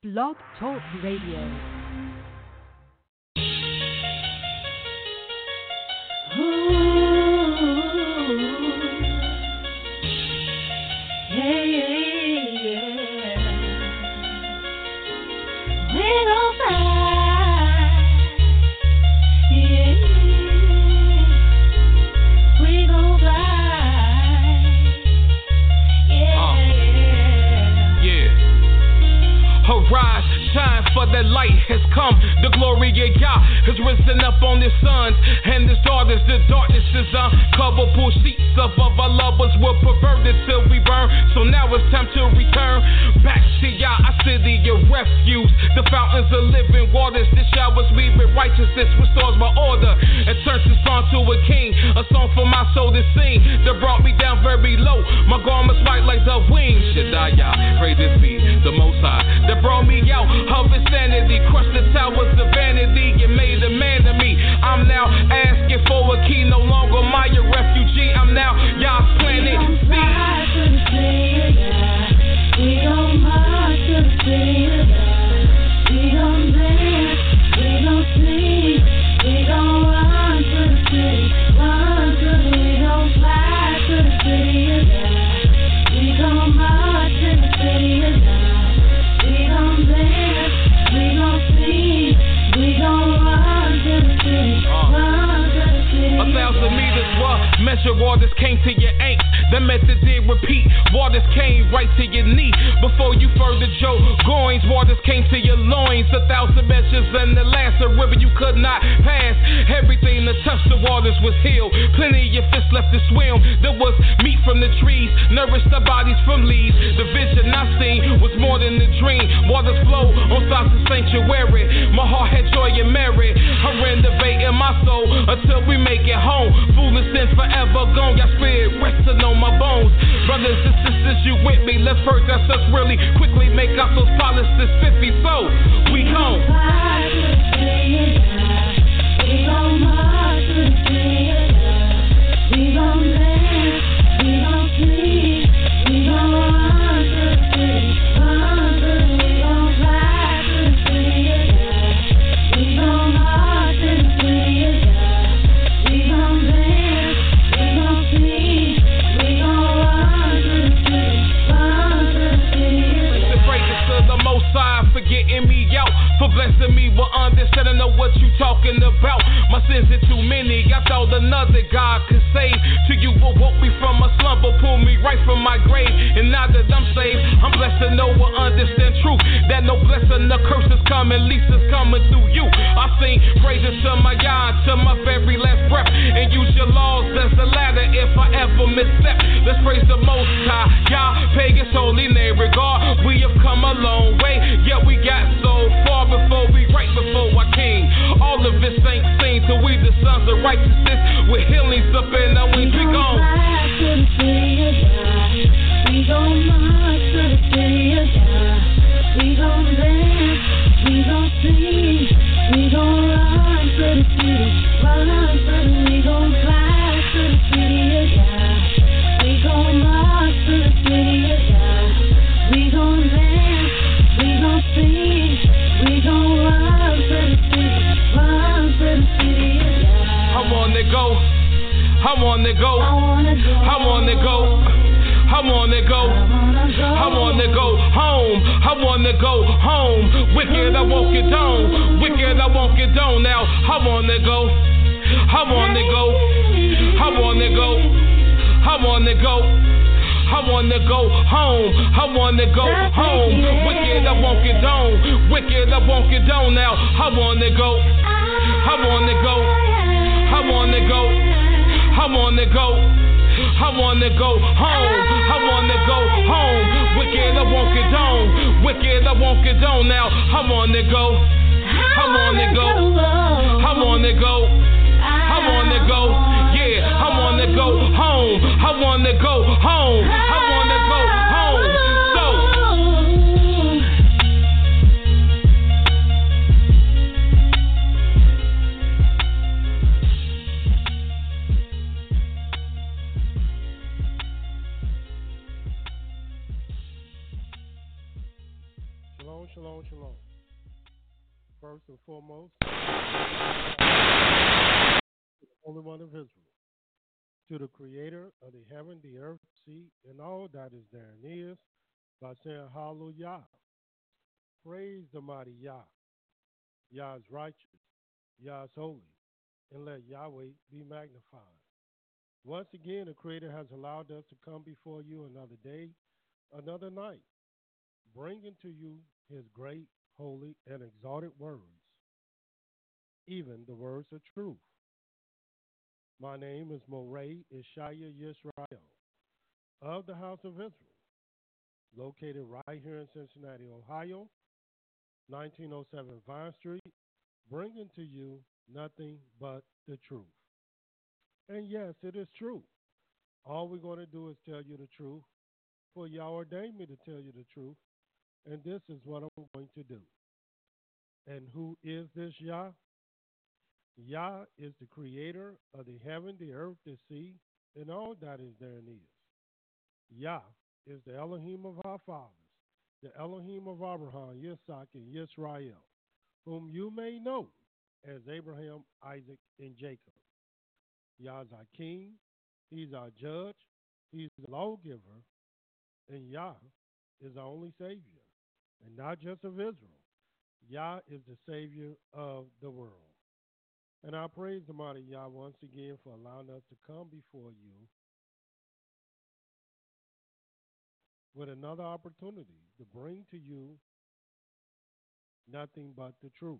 Blog Talk Radio. Arise, shine, for the light has come. The glory of Yah has risen up on his sons and his daughters. The darkness is uncovered. Pull sheets above our lovers were perverted till we burn. So now it's time to return back to Yah, our city of refuge. The fountains of living waters. The showers we with righteousness restores my order and turns this song to a king. A song for my soul to sing that brought me down very low. My garments white like the wings. Shaddai, Yah, praises be the Most High that brought me out of insanity, crushed the towers of vanity and made a man of me. I'm now asking for a key, no longer my refugee. I'm now Yah's planet C. We gon' march to the city of God. We gon' dance, we gon' sing, we gon' run to the city, we gon' fly to the city of God. We gon' march to the city of God. We gon' dance, we gon' sing, we gon' run to the city, run to the city. 1,000 meters were measure waters came to your ankles. The method did repeat. Waters came right to your knee. Before you furthered your groins, waters came to your loins. 1,000 measures and the last a river you could not pass. Everything that touched the waters was healed. Plenty of your fists left to swim. There was meat from the trees, nourished the bodies from leaves. The vision I seen was more than a dream. Waters flow on sides of sanctuary. My heart had joy and merit. I'm renovating my soul until we make it home. Foolish and forever gone. Your spirit resting on my bones. Brothers and sisters, you with me? Let's purge ourselves really quickly. Make out those policies 50. So we gone. We gon' march to the city of God. We gon' dance, we gon' sing, we gon' run to the city, we gon' fly to the city of God. We gon' march to the city of God. We gon' dance, we gon' sing, we gon' run to the city, Listen, praises to the Most High for getting me out, for blessing me with understanding of what you talking about. My sins are too many. I thought another God could save. To you will woke me from a slumber, pull me right from my grave. And now that I'm saved, I'm blessed to know or understand truth. That no blessing, the curse is coming, least is coming through you. I sing praises to my God, to my very last breath. And use your laws as a ladder if I ever misstep. Let's praise the Most High. God, pay His holy name. Regard, we have come a long way. Yet we got so far before we right before our King. All of this ain't seen till we the sons of righteousness. With healings up in our wings, we gon' fly to the city of God. We gon' march to the city of God. We gon' dance, we gon' sing, we gon' run to the city, we gon' fly to the city of God. We gon' march to the city of God. We gon' dance, we gon' sing, we gon' run to the city, of God. I wanna go, I wanna go, I wanna go, I wanna go, I wanna go home, I wanna go home. Wicked, I won't get down, wicked, I won't get down now. I wanna go, I wanna go, I wanna go, I wanna go. I wanna go home, I wanna go home. Wicked, I won't get down, wicked, I won't get down now. I wanna go, I wanna go, I wanna go, I wanna go, I wanna go home, I wanna go home. Wicked, I won't get down, wicked, I won't get down now. I wanna go, I wanna go, I wanna go, I wanna go, yeah, I wanna go home, I wanna go home, I wanna go home. So Shalom, shalom, shalom. First and foremost, to the Holy One of Israel, to the Creator of the heaven, the earth, sea, and all that is therein is, by saying Hallelujah. Praise the mighty Yah. Yah is righteous, Yah is holy, and let Yahweh be magnified. Once again, the Creator has allowed us to come before you another day, another night, bringing to you his great, holy, and exalted words, even the words of truth. My name is Moray Ishaya Yisrael of the House of Israel, located right here in Cincinnati, Ohio, 1907 Vine Street, bringing to you nothing but the truth. And yes, it is true. All we're going to do is tell you the truth, for Yah ordained me to tell you the truth, and this is what I'm going to do. And who is this Yah? Yah is the creator of the heaven, the earth, the sea, and all that is therein is. Yah is the Elohim of our fathers, the Elohim of Abraham, Yitzhak, and Yisrael, whom you may know as Abraham, Isaac, and Jacob. Yah is our king, he's our judge, he's the lawgiver, and Yah is our only savior, and not just of Israel. Yah is the savior of the world. And I praise the mighty Yah once again for allowing us to come before you with another opportunity to bring to you nothing but the truth.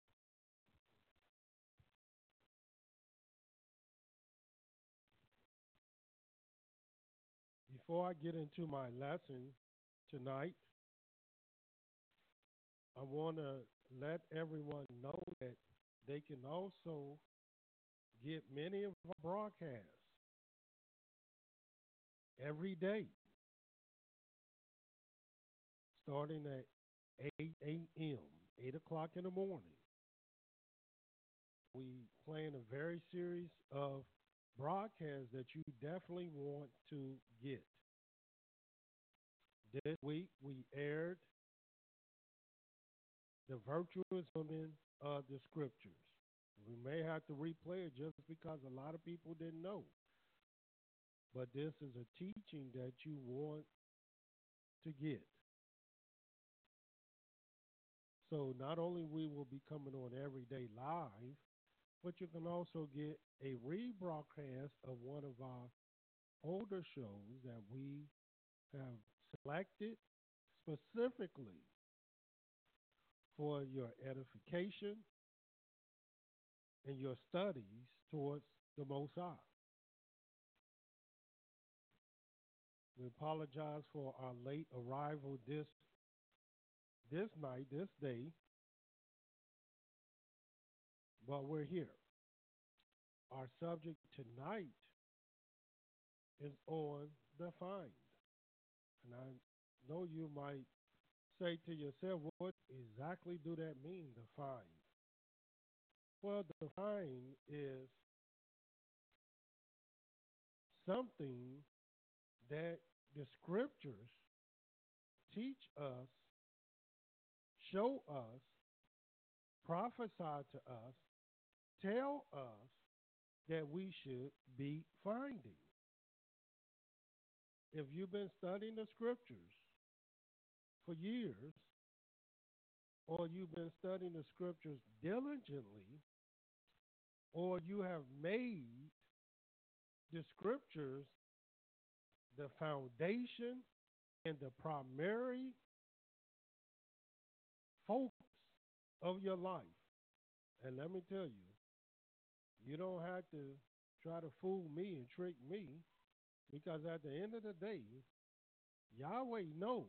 Before I get into my lesson tonight, I want to let everyone know that they can also get many of our broadcasts every day, starting at 8 a.m., 8 o'clock in the morning. We plan a very series of broadcasts that you definitely want to get. This week we aired the virtuous women of the scriptures. We may have to replay it just because a lot of people didn't know. But this is a teaching that you want to get. So not only we will be coming on every day live, but you can also get a rebroadcast of one of our older shows that we have selected specifically for your edification and your studies towards the Most High. We apologize for our late arrival this night, this day, but we're here. Our subject tonight is on the find. And I know you might say to yourself, what exactly do that mean, the find? Well, the find is something that the scriptures teach us, show us, prophesy to us, tell us that we should be finding. If you've been studying the scriptures for years, or you've been studying the scriptures diligently, or you have made the scriptures the foundation and the primary focus of your life. And let me tell you, you don't have to try to fool me and trick me, because at the end of the day, Yahweh knows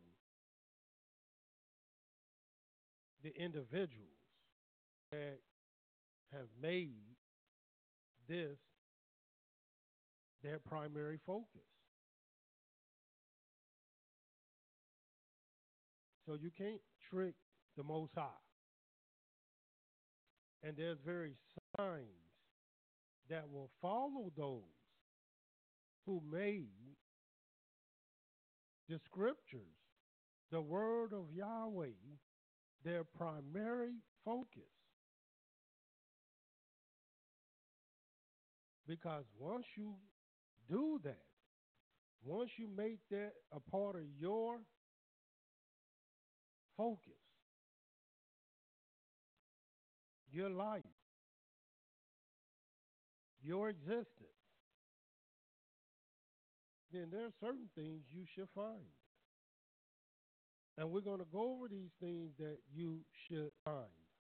the individuals that have made this their primary focus. So you can't trick the Most High. And there's very signs that will follow those who made the scriptures, the word of Yahweh, their primary focus. Because once you do that, once you make that a part of your focus, your life, your existence, then there are certain things you should find. And we're going to go over these things that you should find.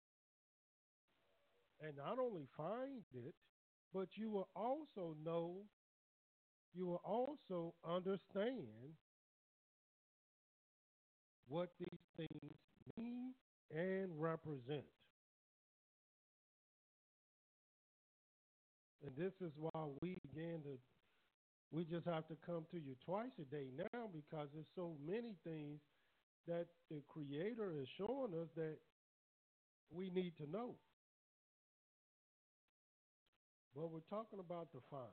And not only find it, but you will also know, you will also understand what these things mean and represent. And this is why we just have to come to you twice a day now, because there's so many things that the Creator is showing us that we need to know. But we're talking about the find.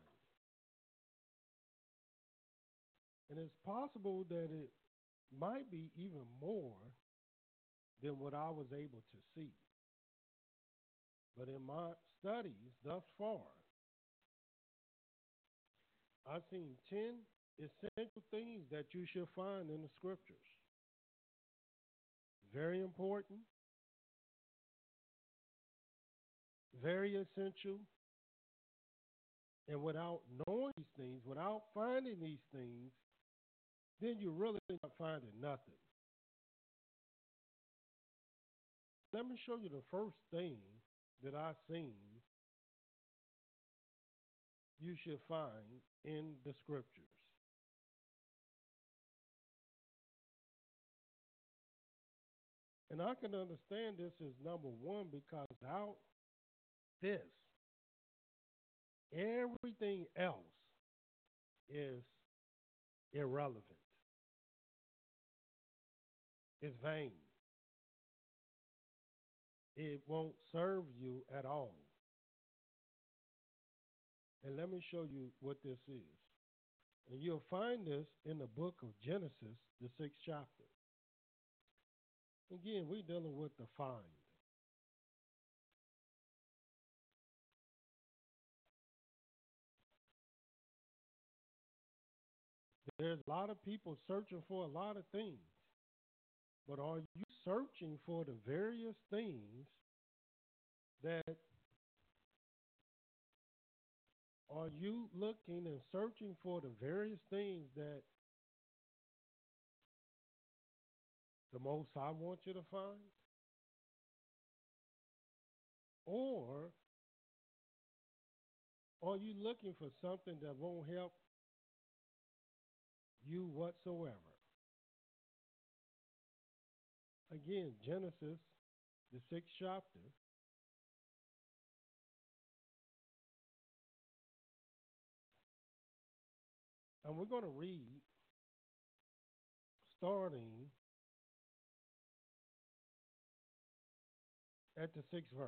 And it's possible that it might be even more than what I was able to see. But in my studies thus far, I've seen 10 essential things that you should find in the scriptures. Very important, very essential, and without knowing these things, without finding these things, then you're really not finding nothing. Let me show you the first thing that I've seen you should find in the scriptures. And I can understand this as number one, because without this, everything else is irrelevant. It's vain. It won't serve you at all. And let me show you what this is. And you'll find this in the book of Genesis, the 6th chapter. Again, we're dealing with the find. There's a lot of people searching for a lot of things. But are you searching for the various things that are you looking and searching for the various things that the Most High wants you to find? Or are you looking for something that won't help you whatsoever? Again, Genesis, the 6th chapter. And we're going to read starting at the 6th verse.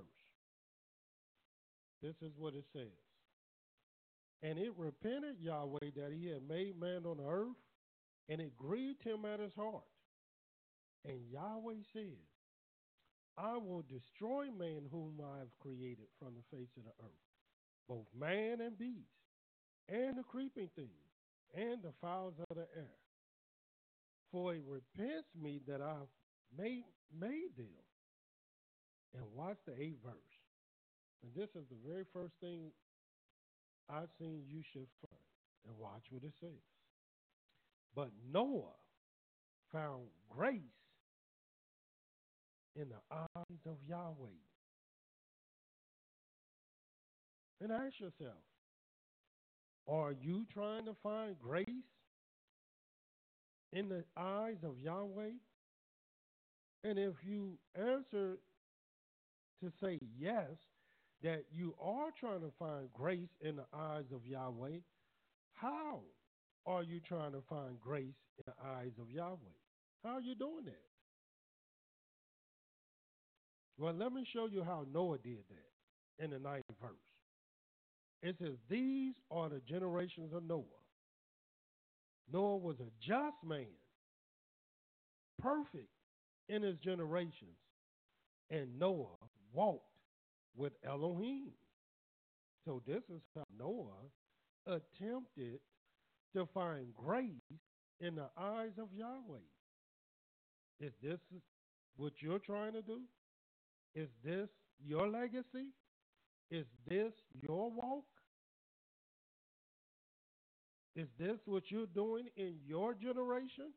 This is what it says. And it repented Yahweh that he had made man on the earth, and it grieved him at his heart. And Yahweh said, I will destroy man whom I have created from the face of the earth, both man and beast, and the creeping thing, and the fowls of the air. For it repents me that I've made them. And watch the 8th verse. And this is the very first thing I've seen you should find. And watch what it says. But Noah found grace in the eyes of Yahweh. And ask yourself, are you trying to find grace in the eyes of Yahweh? And if you answer to say yes, that you are trying to find grace in the eyes of Yahweh, how are you trying to find grace in the eyes of Yahweh? How are you doing that? Well, let me show you how Noah did that in the 9th verse. It says, these are the generations of Noah. Noah was a just man, perfect in his generations, And Noah walked with Elohim. So this is how Noah attempted to find grace in the eyes of Yahweh. Is this what you're trying to do? Is this your legacy? Is this your walk? Is this what you're doing in your generation?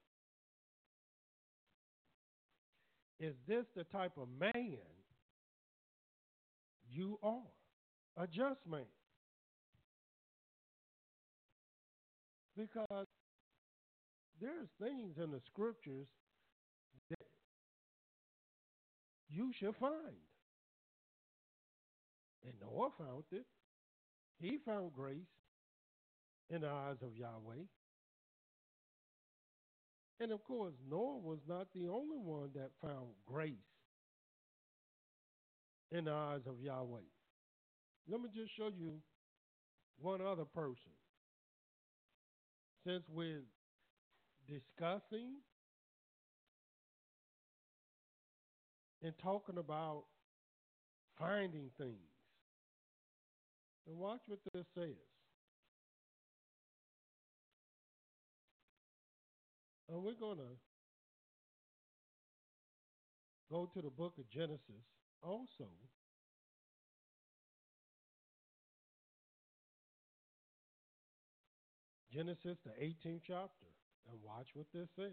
Is this the type of man you are? A just man. Because there's things in the scriptures that you should find. And Noah found it. He found grace in the eyes of Yahweh. And of course, Noah was not the only one that found grace in the eyes of Yahweh. Let me just show you one other person. Since we're discussing and talking about finding things, and watch what this says. And we're going to go to the book of Genesis also. Genesis, the 18th chapter, and watch what this says.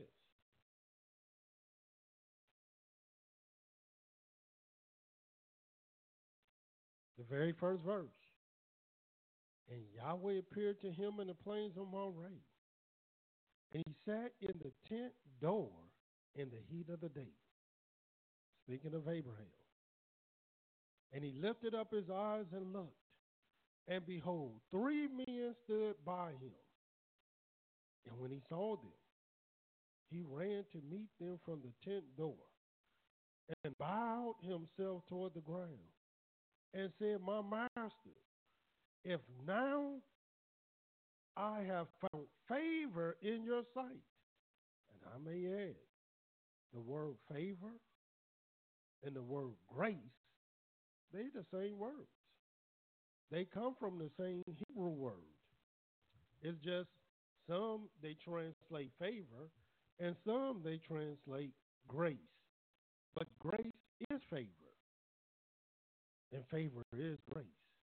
The very first verse. And Yahweh appeared to him in the plains of Moreh. And he sat in the tent door in the heat of the day. Speaking of Abraham. And he lifted up his eyes and looked. And behold, 3 men stood by him. And when he saw them, he ran to meet them from the tent door and bowed himself toward the ground and said, My master, if now I have found favor in your sight, and I may add, the word favor and the word grace, they're the same words. They come from the same Hebrew word. It's just some they translate favor and some they translate grace. But grace is favor, and favor is grace.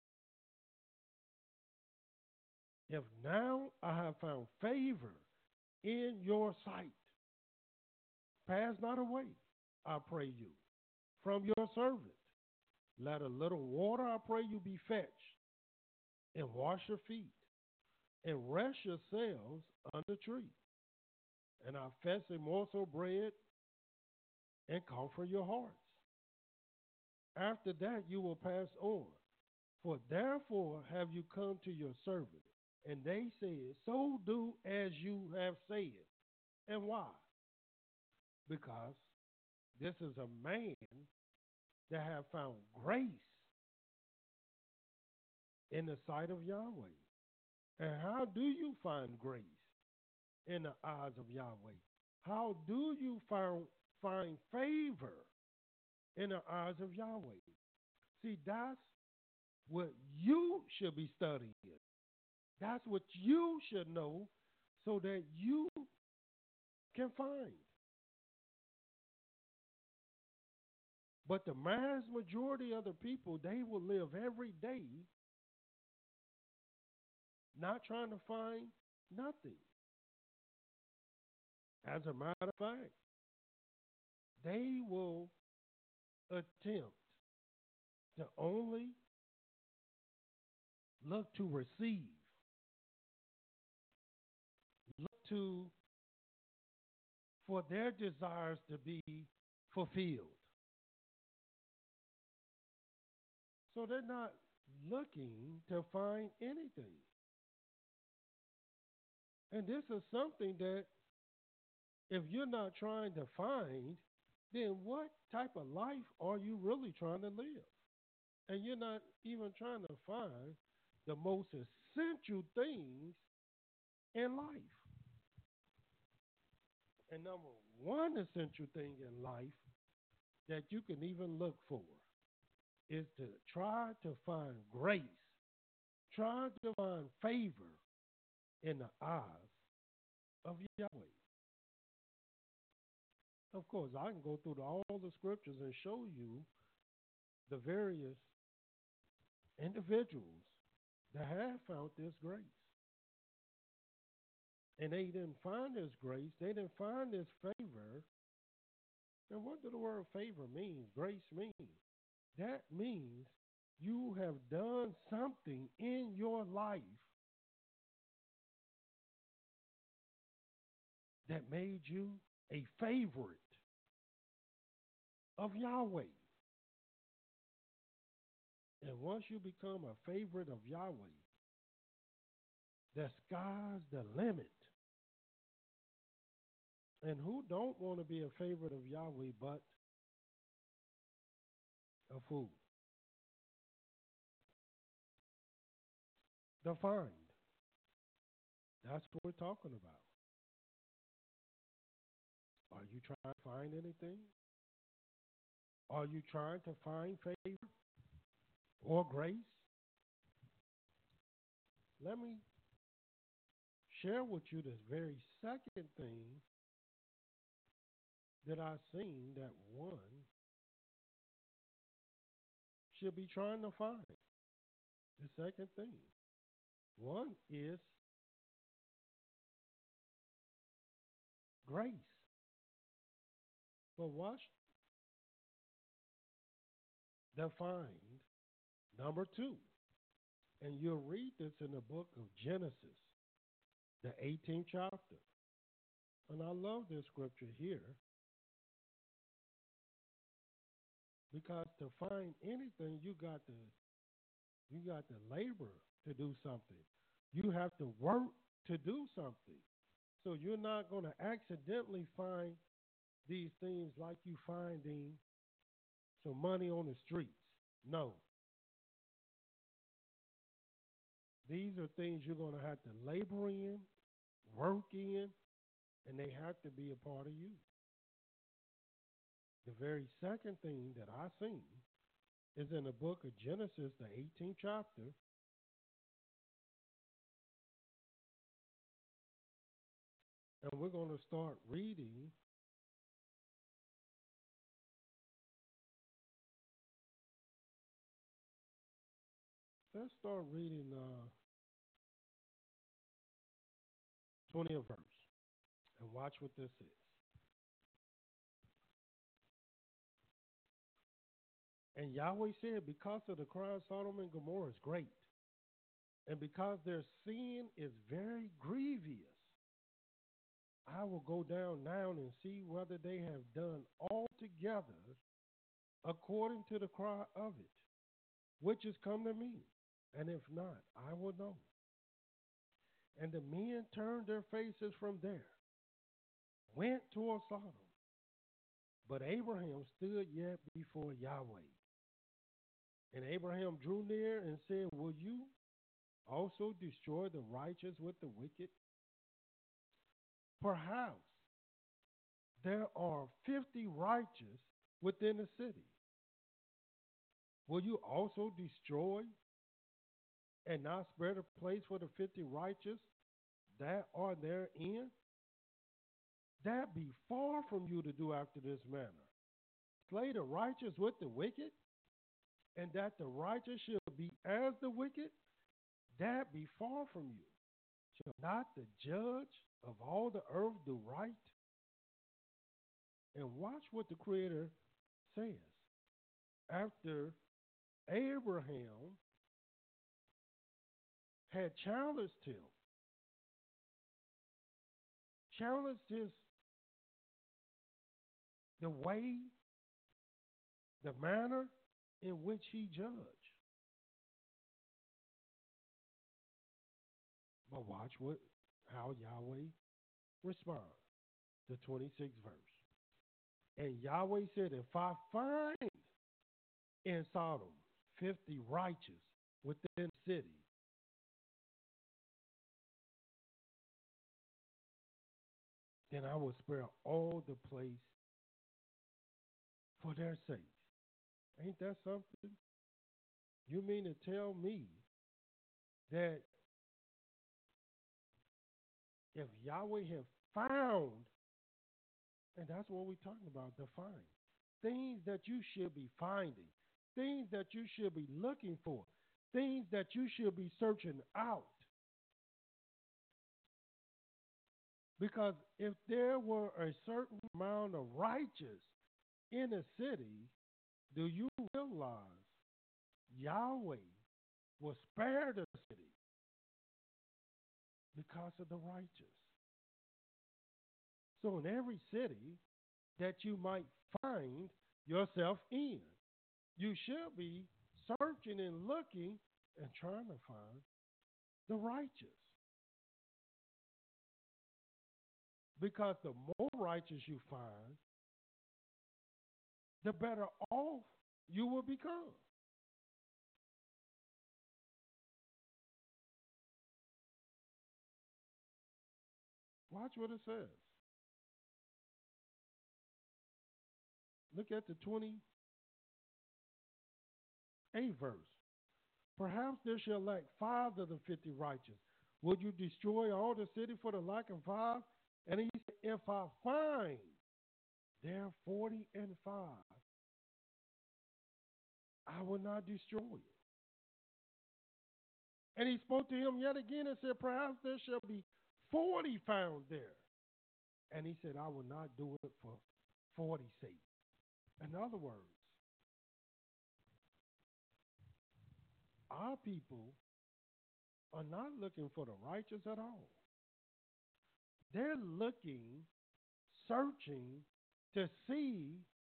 If now I have found favor in your sight, pass not away, I pray you, from your servant. Let a little water, I pray you, be fetched, and wash your feet, and rest yourselves under the tree. And I fetch a morsel of bread, and comfort your hearts. After that you will pass on. For therefore have you come to your servant. And they said, So do as you have said. And why? Because this is a man that have found grace in the sight of Yahweh. And how do you find grace in the eyes of Yahweh? How do you find favor in the eyes of Yahweh? See, that's what you should be studying. That's what you should know so that you can find. But the mass majority of the people, they will live every day not trying to find nothing. As a matter of fact, they will attempt to only look to receive, look for their desires to be fulfilled. So they're not looking to find anything. And this is something that if you're not trying to find, then what type of life are you really trying to live? And you're not even trying to find the most essential things in life. And number one essential thing in life that you can even look for is to try to find grace, try to find favor in the eyes of Yahweh. Of course, I can go through all the scriptures and show you the various individuals that have found this grace. And they didn't find this grace, they didn't find this favor. And what does the word favor mean? Grace means? That means you have done something in your life that made you a favorite of Yahweh. And once you become a favorite of Yahweh, the sky's the limit. And who don't want to be a favorite of Yahweh but a fool? Defined. That's what we're talking about. Are you trying to find anything? Are you trying to find favor or grace? Let me share with you this very second thing that I've seen that one should be trying to find. The second thing. One is grace. But watch, defined, number 2. And you'll read this in the book of Genesis, the 18th chapter. And I love this scripture here because to find anything, you got to labor to do something. You have to work to do something. So you're not going to accidentally find these things like you finding some money on the streets. No. These are things you're going to have to labor in, work in, and they have to be a part of you. The very second thing that I seen is in the book of Genesis, the 18th chapter. And we're going to start reading let's start reading 20th verse and watch what this is. And Yahweh said, because of the crime of Sodom and Gomorrah is great, and because their sin is very grievous, I will go down now and see whether they have done altogether according to the cry of it, which is come to me. And if not, I will know. And the men turned their faces from there, went toward Sodom. But Abraham stood yet before Yahweh. And Abraham drew near and said, will you also destroy the righteous with the wicked? Perhaps there are 50 righteous within the city. Will you also destroy and not spare the place for the 50 righteous that are therein? That be far from you to do after this manner. Slay the righteous with the wicked, and that the righteous shall be as the wicked? That be far from you. Shall not the judge of all the earth do right? And watch what the Creator says. After Abraham had challenged the way, the manner in which he judged. But watch how Yahweh responds. The 26th verse. And Yahweh said, if I find in Sodom 50 righteous within the city, then I will spare all the place for their sake. Ain't that something? You mean to tell me that if Yahweh have found, and that's what we're talking about, the find, things that you should be finding, things that you should be looking for, things that you should be searching out. Because if there were a certain amount of righteous in a city, do you realize Yahweh will spare the city because of the righteous? So in every city that you might find yourself in, you should be searching and looking and trying to find the righteous. Because the more righteous you find, the better off you will become. Watch what it says. Look at the 28th verse. Perhaps there shall lack 5 of the 50 righteous. Would you destroy all the city for the lack of 5? And he said, if I find there 40 and 5, I will not destroy it. And he spoke to him yet again and said, perhaps there shall be 40 found there. And he said, I will not do it for 40's sake. In other words, our people are not looking for the righteous at all. They're looking, searching to see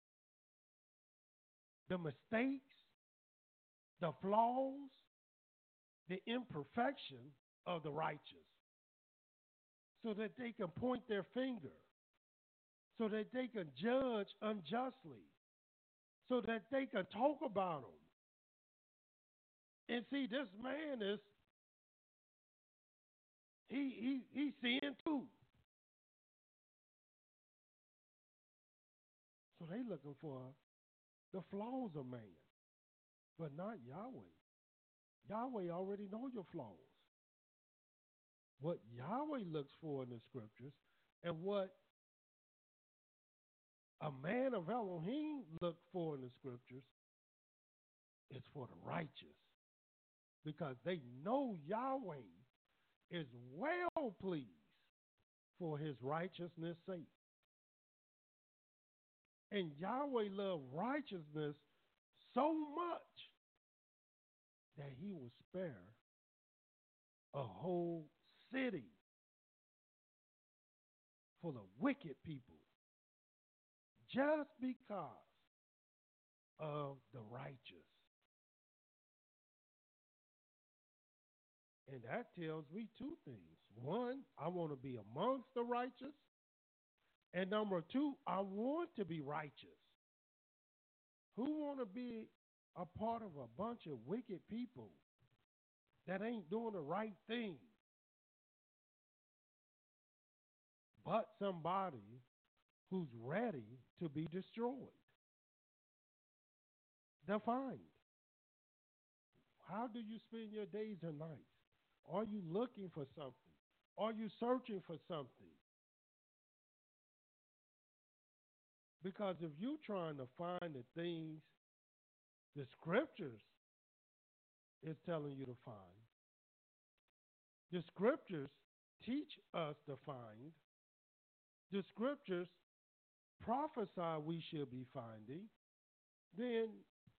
the mistakes, the flaws, the imperfection of the righteous, so that they can point their finger, so that they can judge unjustly, so that they can talk about them. And see, this man is, he's seeing too. So they looking for the flaws of man, but not Yahweh. Yahweh already know your flaws. What Yahweh looks for in the scriptures and what a man of Elohim looked for in the scriptures is for the righteous, because they know Yahweh is well pleased for his righteousness' sake. And Yahweh loved righteousness so much that he will spare a whole city full of wicked people just because of the righteous. And that tells me two things. One, I want to be amongst the righteous. And number two, I want to be righteous. Who want to be a part of a bunch of wicked people that ain't doing the right thing, but somebody who's ready to be destroyed? Defined. How do you spend your days and nights? Are you looking for something? Are you searching for something? Because if you're trying to find the things the scriptures is telling you to find, the scriptures teach us to find, the scriptures prophesy we should be finding, then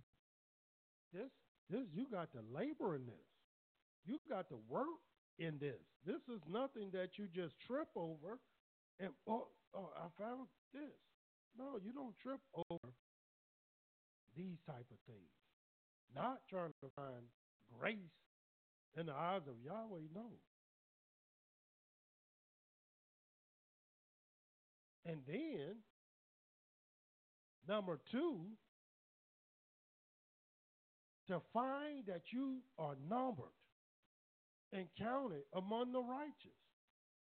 this you got to labor in this. You got to work in this. This is nothing that you just trip over and, oh, I found this. No, you don't trip over these type of things. Not trying to find grace in the eyes of Yahweh, no. And then, number two, to find that you are numbered and counted among the righteous.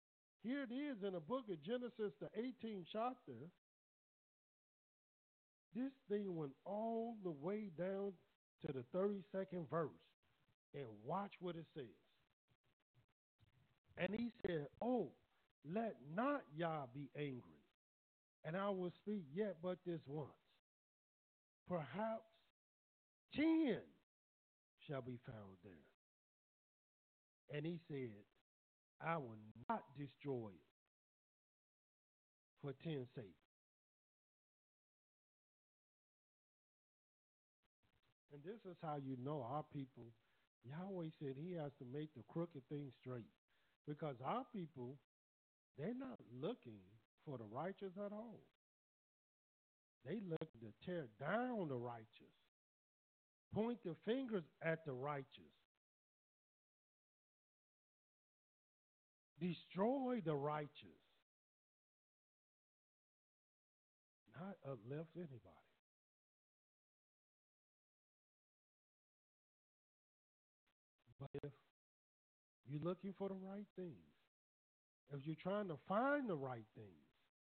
Here it is in the book of Genesis, the 18th chapter, This thing went all the way down to the 32nd verse. And watch what it says. And he said, oh, let not Yah be angry, and I will speak yet but this once. Perhaps 10 shall be found there. And he said, I will not destroy it for 10's sake. And this is how you know our people, Yahweh said he has to make the crooked things straight. Because our people, they're not looking for the righteous at all. They looking to tear down the righteous, point the fingers at the righteous, destroy the righteous, not uplift anybody. But if you're looking for the right things, if you're trying to find the right things,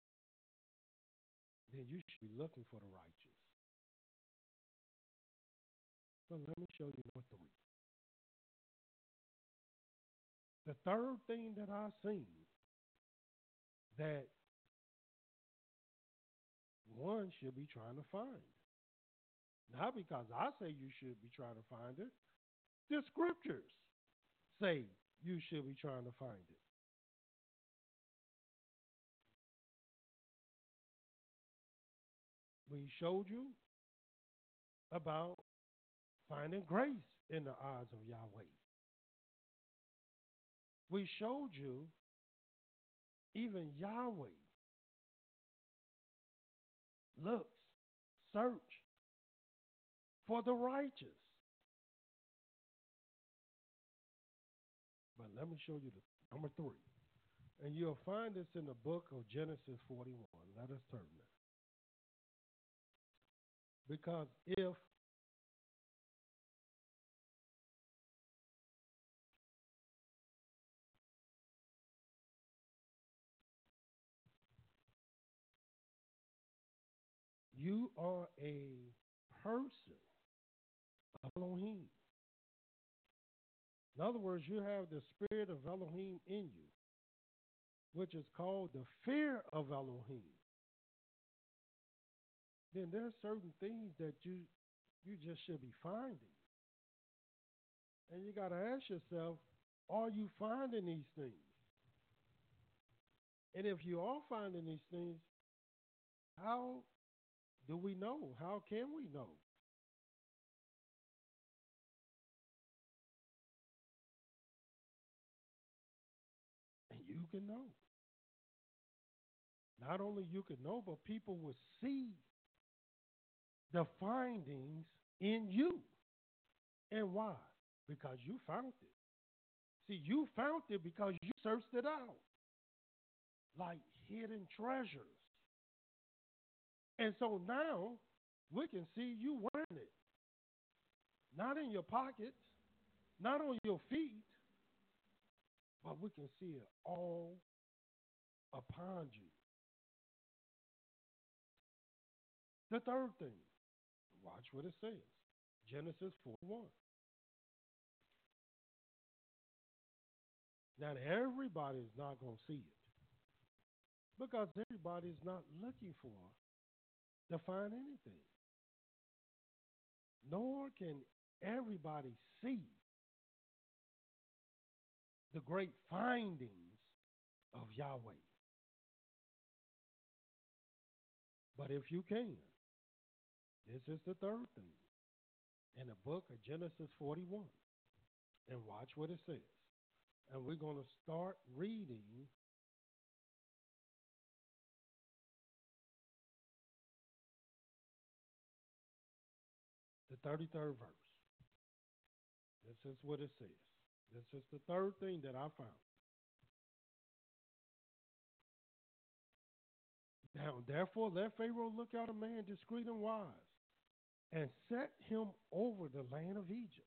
then you should be looking for the righteous. So let me show you number 3. The third thing that I seen that one should be trying to find. Not because I say you should be trying to find it. The scriptures say you should be trying to find it. We showed you about finding grace in the eyes of Yahweh. We showed you even Yahweh looks, search for the righteous. But let me show you the number 3. And you'll find this in the book of Genesis 41. Let us turn there. Because if you are a person of Elohim, in other words, you have the spirit of Elohim in you, which is called the fear of Elohim, then there are certain things that you just should be finding. And you got to ask yourself, are you finding these things? And if you are finding these things, how do we know? How can we know? And you can know. Not only you can know, but people will see the findings in you. And why? Because you found it. See, you found it because you searched it out. Like hidden treasures. And so now we can see you wearing it. Not in your pockets, not on your feet, but we can see it all upon you. The third thing, watch what it says. Genesis 41. Now, everybody's not going to see it because everybody's not looking for to find anything. Nor can everybody see the great findings of Yahweh. But if you can, this is the third thing in the book of Genesis 41. And watch what it says. And we're going to start reading the 33rd verse. This is what it says. This is the third thing that I found. Now, therefore, let Pharaoh look out a man discreet and wise, and set him over the land of Egypt.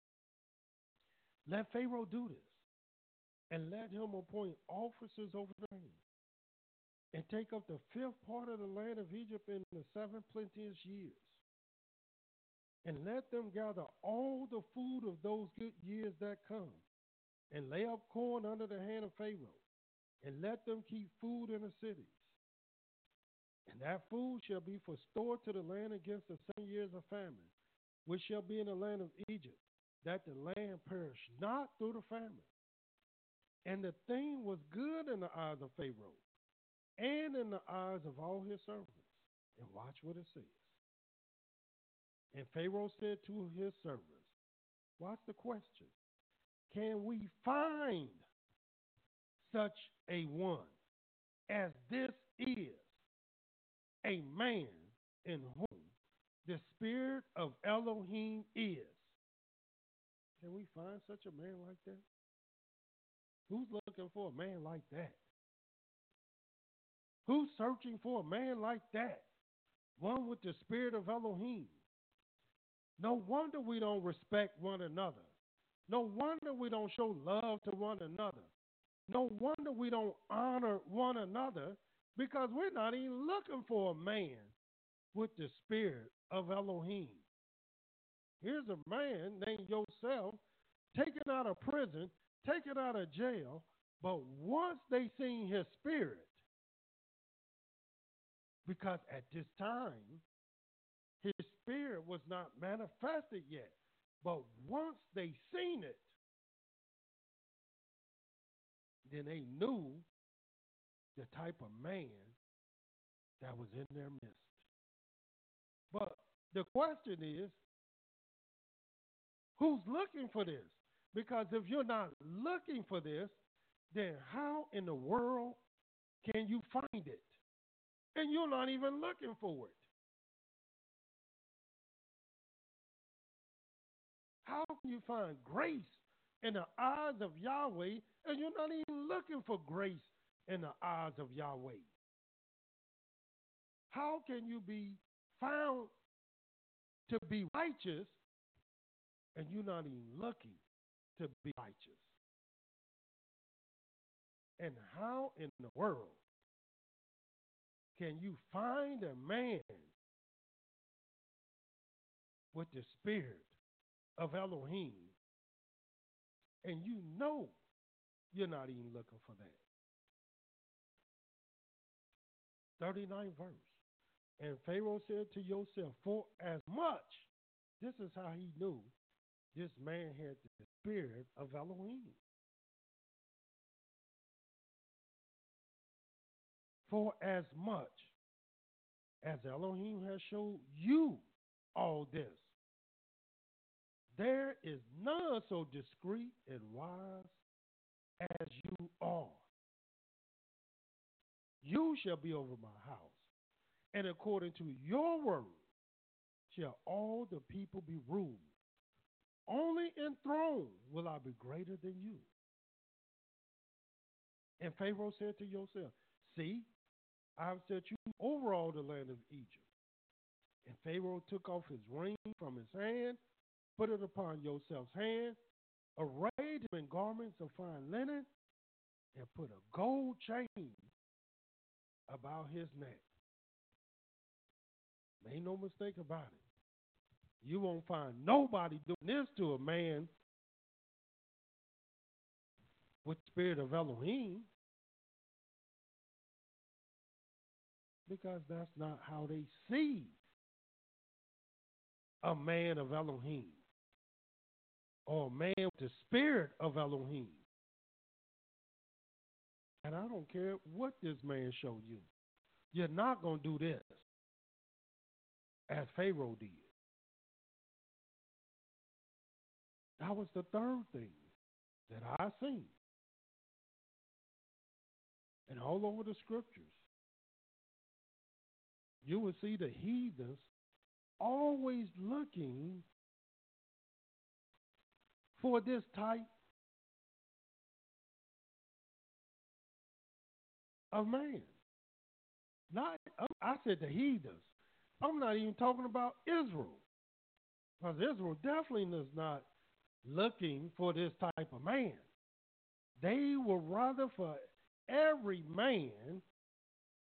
Let Pharaoh do this, and let him appoint officers over the land. and take up the fifth part of the land of Egypt in the 7 plenteous years. And let them gather all the food of those good years that come, and lay up corn under the hand of Pharaoh, and let them keep food in the cities. And that food shall be for store to the land against the 7 years of famine, which shall be in the land of Egypt, that the land perish not through the famine. And the thing was good in the eyes of Pharaoh, and in the eyes of all his servants. And watch what it says. And Pharaoh said to his servants, watch the question, can we find such a one as this is, a man in whom the spirit of Elohim is? Can we find such a man like that? Who's looking for a man like that? Who's searching for a man like that? One with the spirit of Elohim. No wonder we don't respect one another. No wonder we don't show love to one another. No wonder we don't honor one another, because we're not even looking for a man with the spirit of Elohim. Here's a man named Yosef, taken out of prison, taken out of jail, but once they seen his spirit, because at this time, his spirit was not manifested yet, but once they seen it, then they knew the type of man that was in their midst. But the question is, who's looking for this? Because if you're not looking for this, then how in the world can you find it? And you're not even looking for it. How can you find grace in the eyes of Yahweh and you're not even looking for grace in the eyes of Yahweh? How can you be found to be righteous and you're not even looking to be righteous? And how in the world can you find a man with the spirit of Elohim and you know you're not even looking for that? 39th verse. And Pharaoh said to Joseph, for as much, this is how he knew this man had the spirit of Elohim. For as much as Elohim has showed you all this, there is none so discreet and wise as you are. You shall be over my house, and according to your word shall all the people be ruled. Only in throne will I be greater than you. And Pharaoh said to Joseph, see, I have set you over all the land of Egypt. And Pharaoh took off his ring from his hand, put it upon Joseph's hand, arrayed him in garments of fine linen, and put a gold chain about his neck. Make no mistake about it. You won't find nobody doing this to a man with the spirit of Elohim, because that's not how they see a man of Elohim or a man with the spirit of Elohim. And I don't care what this man showed you. You're not going to do this as Pharaoh did. That was the third thing that I seen. And all over the scriptures, you will see the heathens always looking for this type of man. Not, I said the heathens. I'm not even talking about Israel, because Israel definitely is not looking for this type of man. They were rather for every man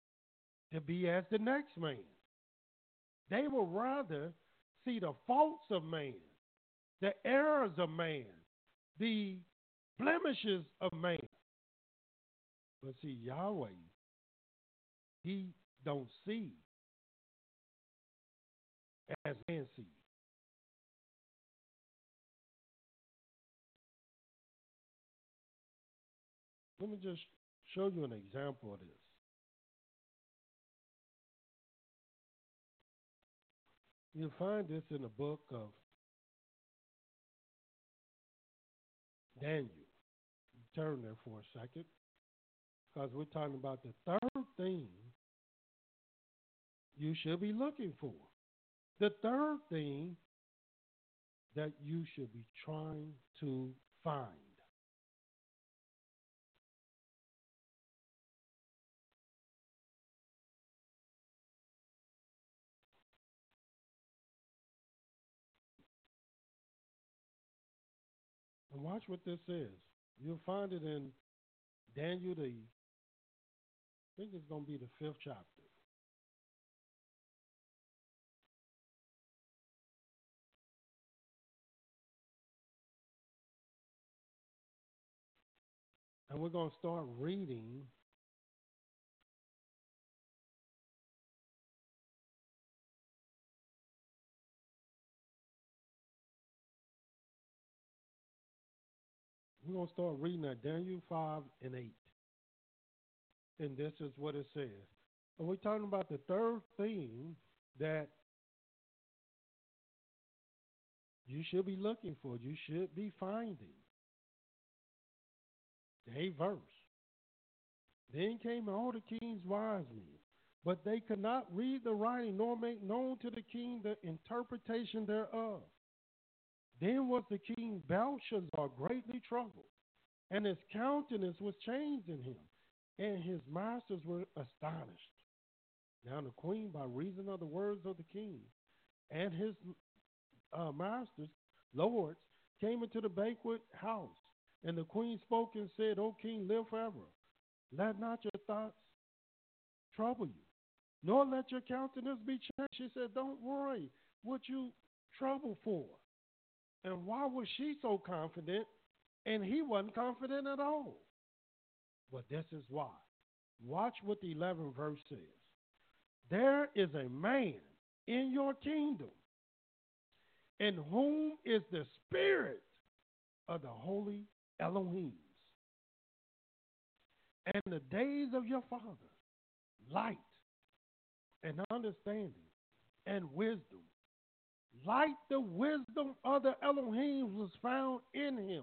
to be as the next man. They will rather see the faults of man, the errors of man, the blemishes of man. But see, Yahweh, he don't see as man sees. Let me just show you an example of this. You'll find this in the book of Daniel. Turn there for a second, because we're talking about the third thing you should be looking for. The third thing that you should be trying to find. And watch what this says. You'll find it in Daniel, I think it's going to be the 5th chapter. And we're going to start reading at Daniel 5 and 8. And this is what it says. And we're talking about the third thing that you should be looking for, you should be finding. The 8th verse. Then came all the king's wise men, but they could not read the writing nor make known to the king the interpretation thereof. Then was the king Belshazzar greatly troubled, and his countenance was changed in him, and his masters were astonished. Now the queen, by reason of the words of the king, and his masters, lords, came into the banquet house. And the queen spoke and said, O king, live forever. Let not your thoughts trouble you, nor let your countenance be changed. She said, don't worry what you trouble for. And why was she so confident and he wasn't confident at all? But this is why. Watch what the 11th verse says. There is a man in your kingdom in whom is the spirit of the holy Elohims. And the days of your father, light and understanding and wisdom, like the wisdom of the Elohim was found in him,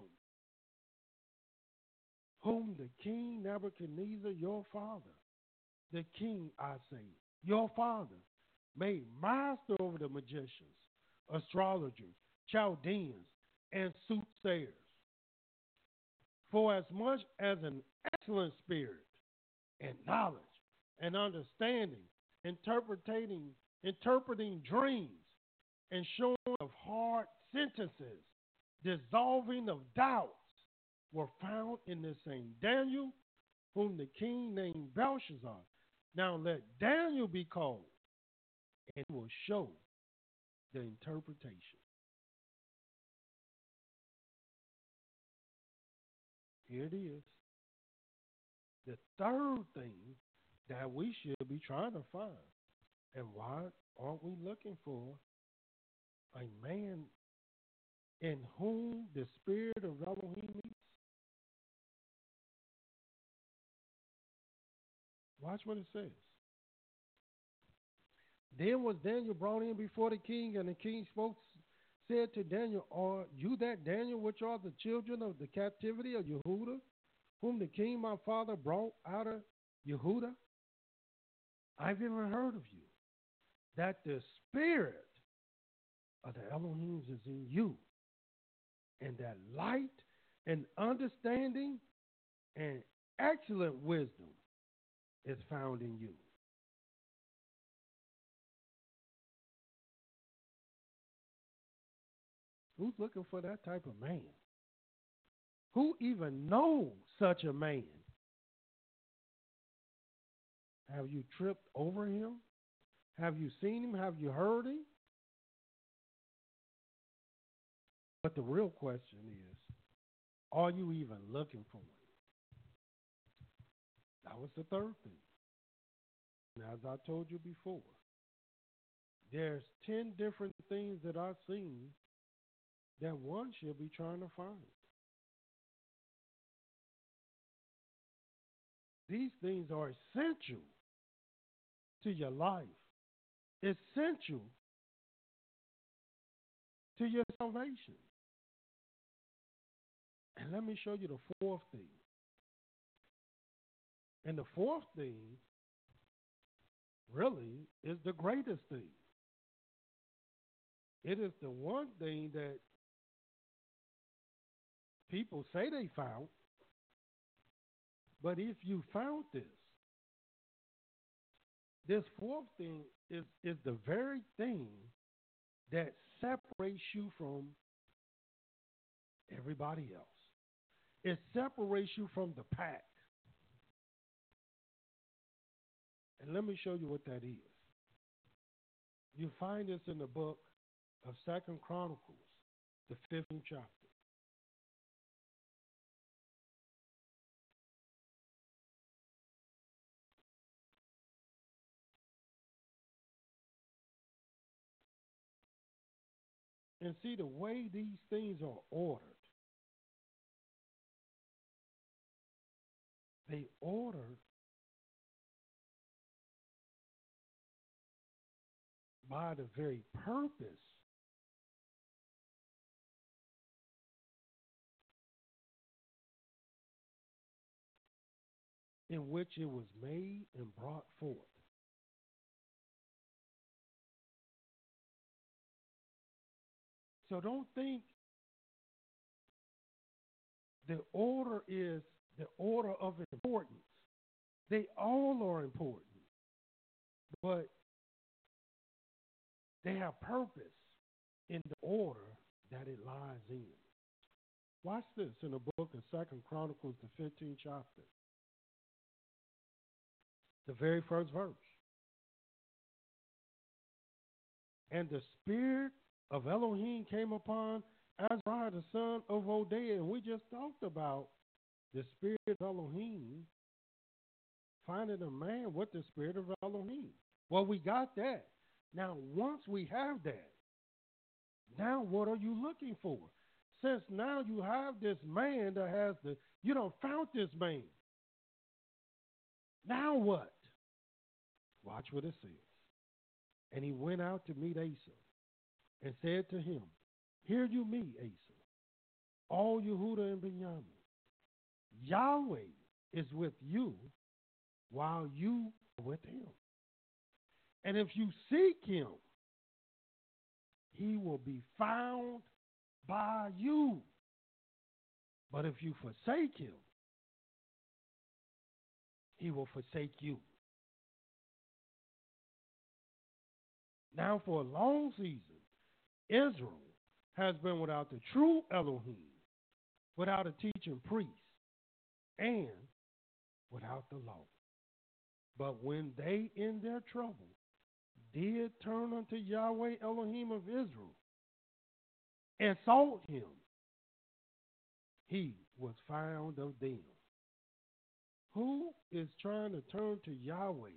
whom the king Nebuchadnezzar, your father, the king, I say, your father, made master over the magicians, astrologers, Chaldeans, and soothsayers. For as much as an excellent spirit and knowledge and understanding, interpreting dreams, and showing of hard sentences, dissolving of doubts, were found in the same Daniel, whom the king named Belshazzar. Now let Daniel be called, and he will show the interpretation. Here it is. The third thing that we should be trying to find. And why aren't we looking for a man in whom the spirit of Elohim meets? Watch what it says. Then was Daniel brought in before the king, and the king said to Daniel, are you that Daniel which are the children of the captivity of Yehuda, whom the king my father brought out of Yehuda? I've even heard of you, that the spirit of the Elohims is in you, and that light and understanding and excellent wisdom is found in you. Who's looking for that type of man? Who even knows such a man? Have you tripped over him? Have you seen him? Have you heard him? But the real question is, are you even looking for him? That was the third thing. And as I told you before, there's 10 different things that I've seen that one should be trying to find. These things are essential to your life, essential to your salvation. And let me show you the fourth thing. And the fourth thing really is the greatest thing. It is the one thing that people say they found, but if you found this fourth thing is the very thing that separates you from everybody else. It separates you from the pack. And let me show you what that is. You find this in the book of 2nd Chronicles, the 15th chapter. And see the way these things are ordered. They order by the very purpose in which it was made and brought forth. So don't think the order is the order of importance. They all are important, but they have purpose in the order that it lies in. Watch this in the book of 2nd Chronicles, the 15th chapter, the very first verse. And the spirit of Elohim came upon Azariah, the son of Hodiah. And we just talked about the spirit of Elohim finding a man with the spirit of Elohim. Well, we got that. Now, once we have that, now what are you looking for? Since now you have this man that has you don't found this man. Now what? Watch what it says. And he went out to meet Asa and said to him, hear you me, Asa, all Yehuda and Benjamin. Yahweh is with you while you are with him. And if you seek him, he will be found by you. But if you forsake him, he will forsake you. Now for a long season, Israel has been without the true Elohim, without a teaching priest, and without the law. But when they in their trouble did turn unto Yahweh Elohim of Israel and sought him, he was found of them. Who is trying to turn to Yahweh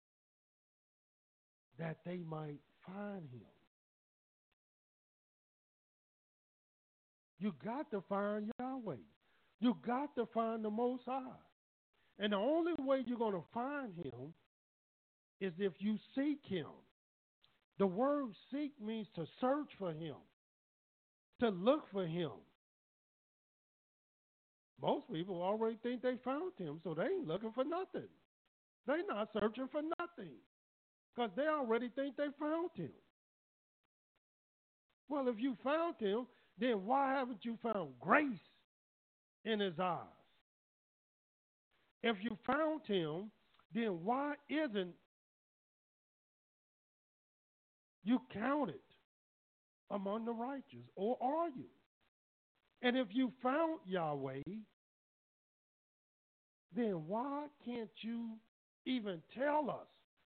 that they might find him? You got to find Yahweh. You got to find the Most High. And the only way you're going to find him is if you seek him. The word seek means to search for him, to look for him. Most people already think they found him, so they ain't looking for nothing. They're not searching for nothing because they already think they found him. Well, if you found him, then why haven't you found grace in his eyes? If you found him, then why isn't you counted among the righteous? Or are you? And if you found Yahweh, then why can't you even tell us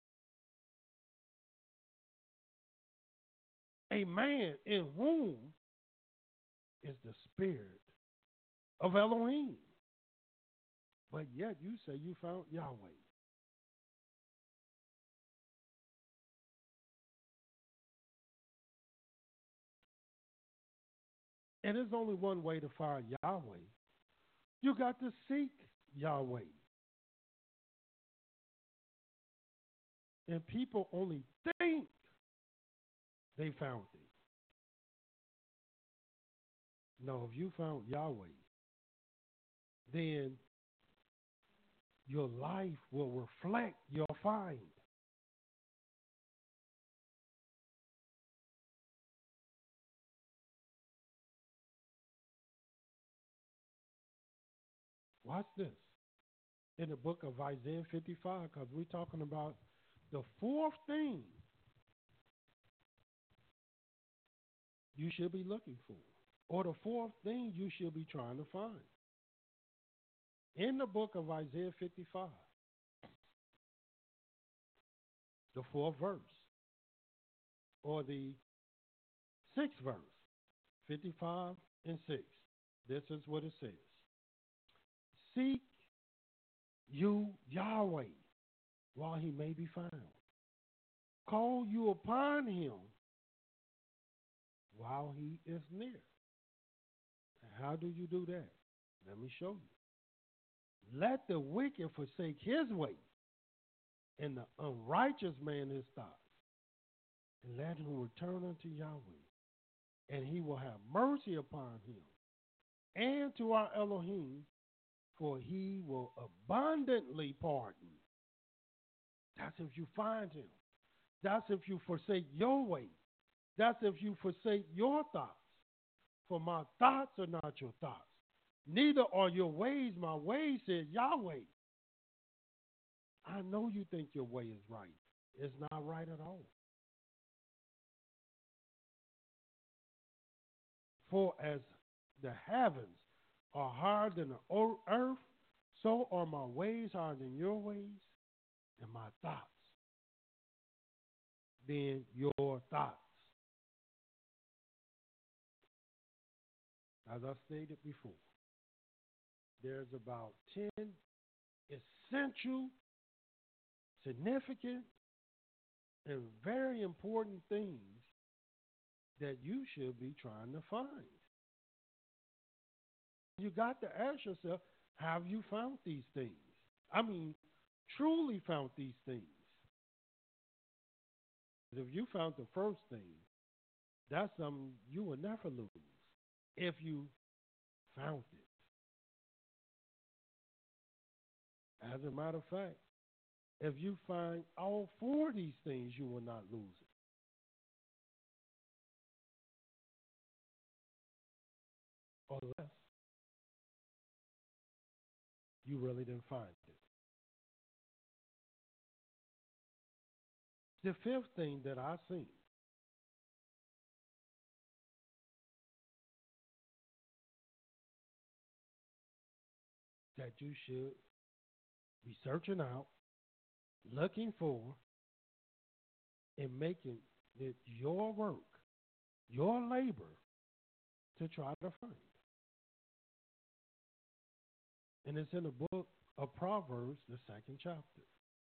a man in whom is the spirit of Elohim. But yet you say you found Yahweh. And there's only one way to find Yahweh. You got to seek Yahweh. And people only think they found it. No, if you found Yahweh, then your life will reflect your find. Watch this. In the book of Isaiah 55, because we're talking about the fourth thing you should be looking for, or the fourth thing you should be trying to find. In the book of Isaiah 55, the fourth verse, or the sixth verse, 55 and 6, this is what it says. Seek you Yahweh while he may be found. Call you upon him while he is near. And how do you do that? Let me show you. Let the wicked forsake his way, and the unrighteous man his thoughts, and let him return unto Yahweh, and he will have mercy upon him, and to our Elohim, for he will abundantly pardon. That's if you find him. That's if you forsake your way. That's if you forsake your thoughts. For my thoughts are not your thoughts. Neither are your ways my ways, said Yahweh. I know you think your way is right. It's not right at all. For as the heavens are higher than the earth, so are my ways higher than your ways, and my thoughts than your thoughts. As I stated before, there's about 10 essential, significant, and very important things that you should be trying to find. You got to ask yourself, have you found these things? I mean, truly found these things. If you found the first thing, that's something you will never lose if you found it. As a matter of fact, if you find all four of these things, you will not lose it. Unless you really didn't find it. The fifth thing that I seen that you should be searching out, looking for, and making it your work, your labor to try to find. And it's in the book of Proverbs, the 2nd chapter.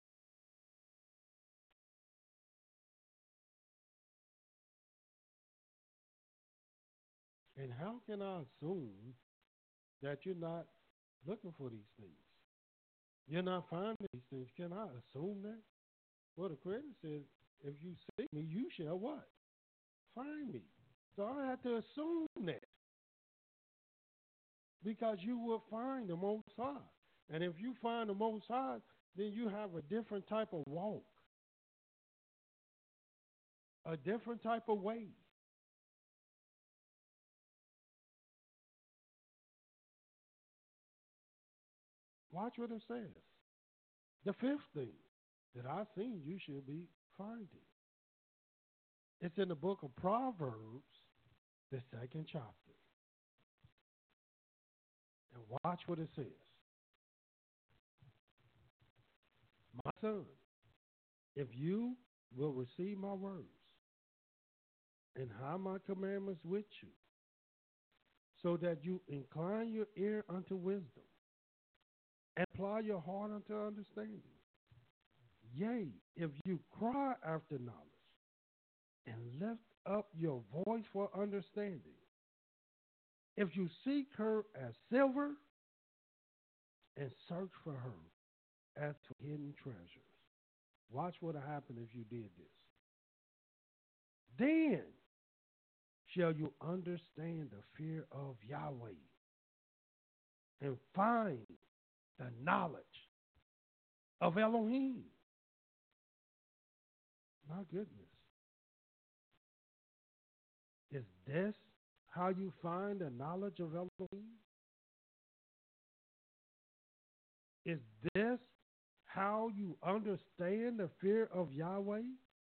And how can I assume that you're not looking for these things? You're not finding these things. Can I assume that? Well, the Creator says, if you seek me, you shall what? Find me. So I have to assume that. Because you will find the Most High. And if you find the Most High, then you have a different type of walk, a different type of way. Watch what it says. The fifth thing that I seen you should be finding. It's in the book of Proverbs, the 2nd chapter. And watch what it says. My son, if you will receive my words and hide my commandments with you, so that you incline your ear unto wisdom and apply your heart unto understanding. Yea, if you cry after knowledge and lift up your voice for understanding, if you seek her as silver and search for her as for hidden treasures. Watch what will happen if you did this. Then shall you understand the fear of Yahweh and find the knowledge of Elohim. My goodness. Is this how you find the knowledge of Elohim? Is this how you understand the fear of Yahweh?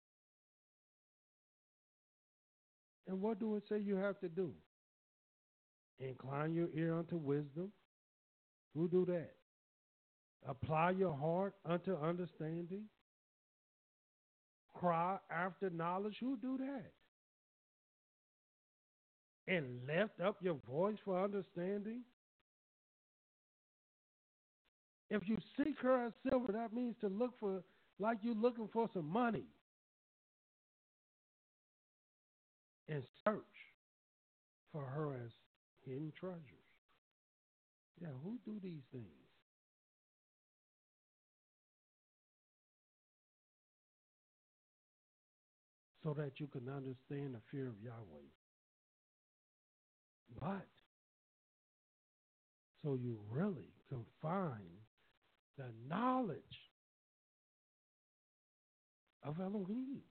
And what do it say you have to do? Incline your ear unto wisdom. Who do that? Apply your heart unto understanding. Cry after knowledge. Who do that? And lift up your voice for understanding. If you seek her as silver, that means to look for, like you're looking for some money. And search for her as hidden treasures. Yeah, who do these things? So that you can understand the fear of Yahweh. But, so you really can find the knowledge of Elohim.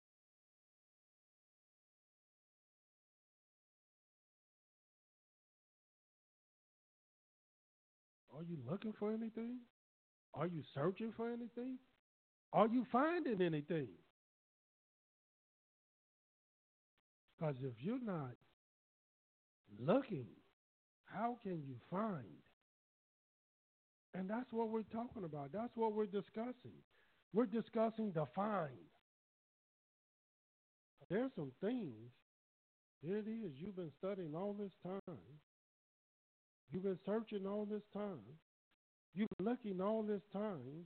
Are you looking for anything? Are you searching for anything? Are you finding anything? Because if you're not looking, how can you find? And that's what we're talking about. That's what we're discussing. We're discussing the find. There's some things. Here it is. You've been studying all this time. You've been searching all this time. You've been looking all this time.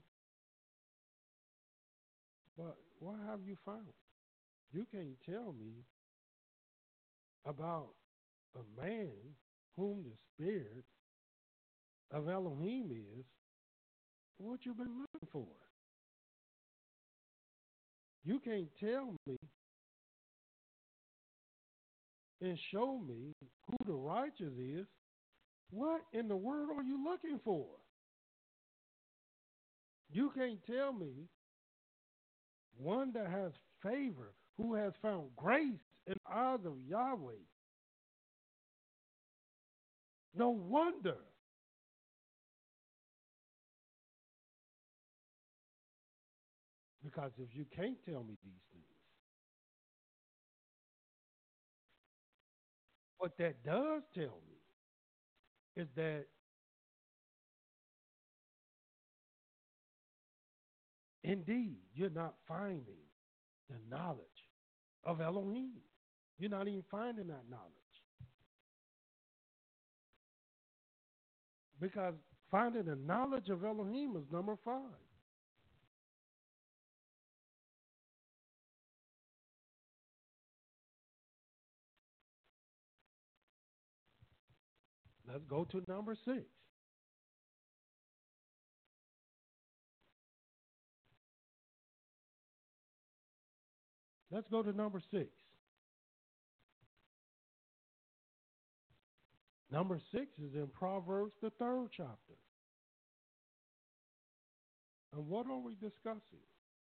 But what have you found? You can't tell me about a man whom the spirit of Elohim is, what you've been looking for. You can't tell me and show me who the righteous is. What in the world are you looking for? You can't tell me one that has favor, who has found grace in the eyes of Yahweh. No wonder. Because if you can't tell me these things, what that does tell me is that indeed you're not finding the knowledge of Elohim. You're not even finding that knowledge. Because finding the knowledge of Elohim is number 5. Let's go to number 6. Let's go to number 6. Number 6 is in Proverbs, the 3rd chapter. And what are we discussing?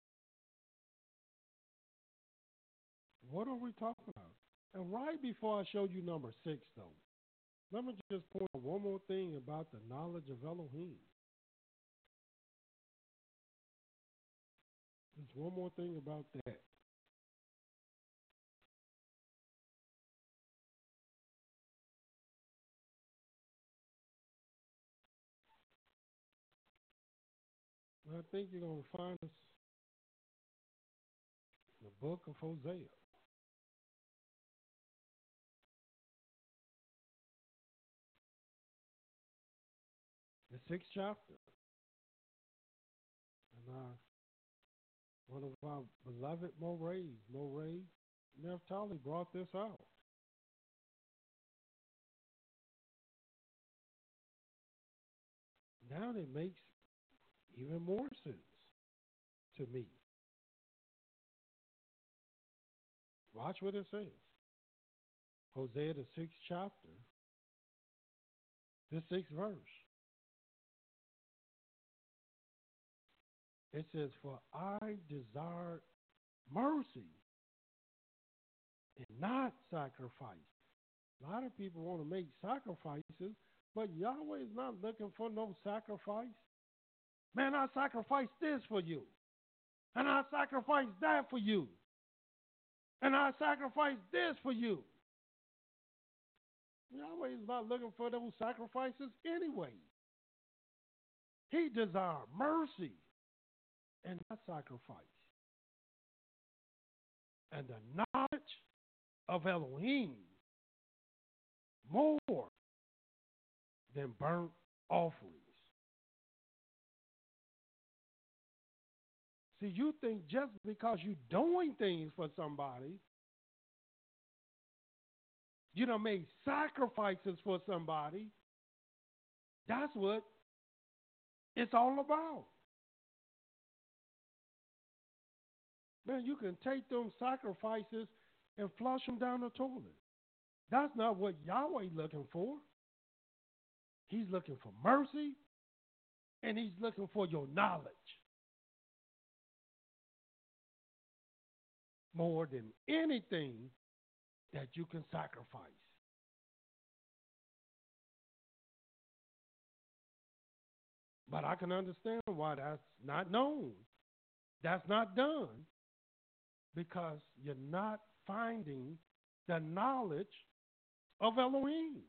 What are we talking about? And right before I show you number 6, though, let me just point out one more thing about the knowledge of Elohim. Just one more thing about that. I think you're going to find us in the book of Hosea. The 6th chapter. And one of our beloved Moray Neftali brought this out. Now it makes even more sense to me. Watch what it says. Hosea, the 6th chapter, the 6th verse. It says, for I desire mercy and not sacrifice. A lot of people want to make sacrifices, but Yahweh is not looking for no sacrifice. Man, I sacrificed this for you. And I sacrificed that for you. And I sacrificed this for you. Yahweh is not looking for those sacrifices anyway. He desires mercy and not sacrifice. And the knowledge of Elohim more than burnt offerings. See, you think just because you're doing things for somebody, you done made sacrifices for somebody, that's what it's all about. Man, you can take them sacrifices and flush them down the toilet. That's not what Yahweh's looking for. He's looking for mercy, and he's looking for your knowledge. More than anything that you can sacrifice. But I can understand why that's not known. That's not done because you're not finding the knowledge of Elohim,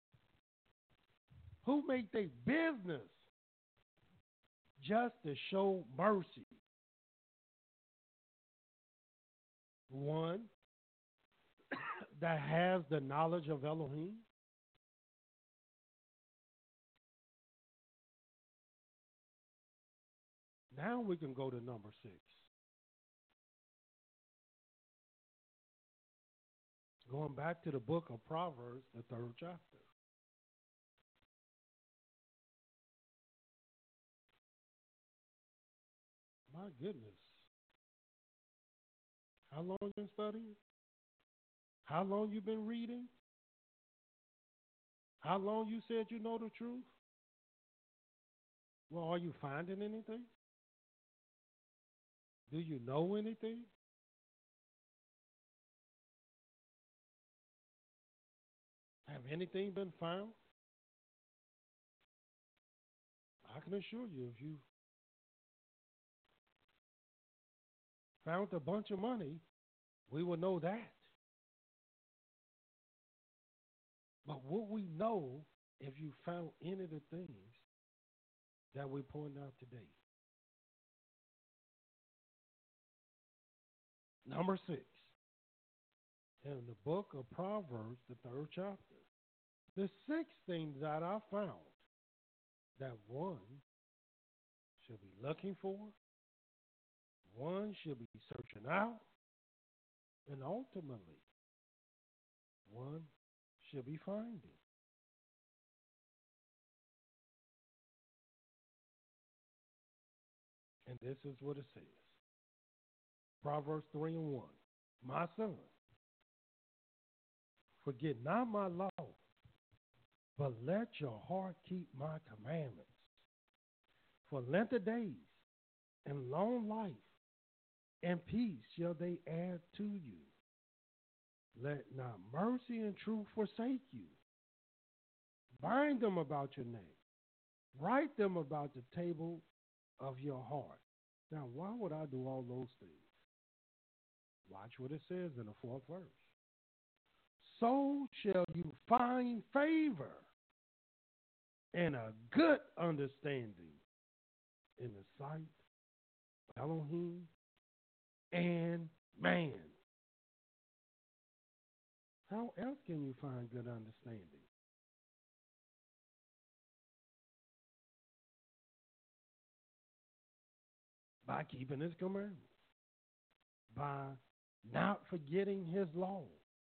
who make their business just to show mercy. One that has the knowledge of Elohim. Now we can go to number 6. Going back to the book of Proverbs, the 3rd chapter. My goodness. How long you been studying? How long you been reading? How long you said you know the truth? Well, are you finding anything? Do you know anything? Have anything been found? I can assure you, if you found a bunch of money, we will know that. But what we know if you found any of the things that we pointed out today. Number 6, in the book of Proverbs, the 3rd chapter, the 6th thing that I found that one should be looking for, one should be searching out, and ultimately, one should be finding. And this is what it says. Proverbs 3:1. My son, forget not my law, but let your heart keep my commandments. For length of days and long life and peace shall they add to you. Let not mercy and truth forsake you. Bind them about your neck. Write them about the table of your heart. Now, why would I do all those things? Watch what it says in the 4th verse. So shall you find favor and a good understanding in the sight Elohim, and man. How else can you find good understanding? By keeping his commandments, by not forgetting his law,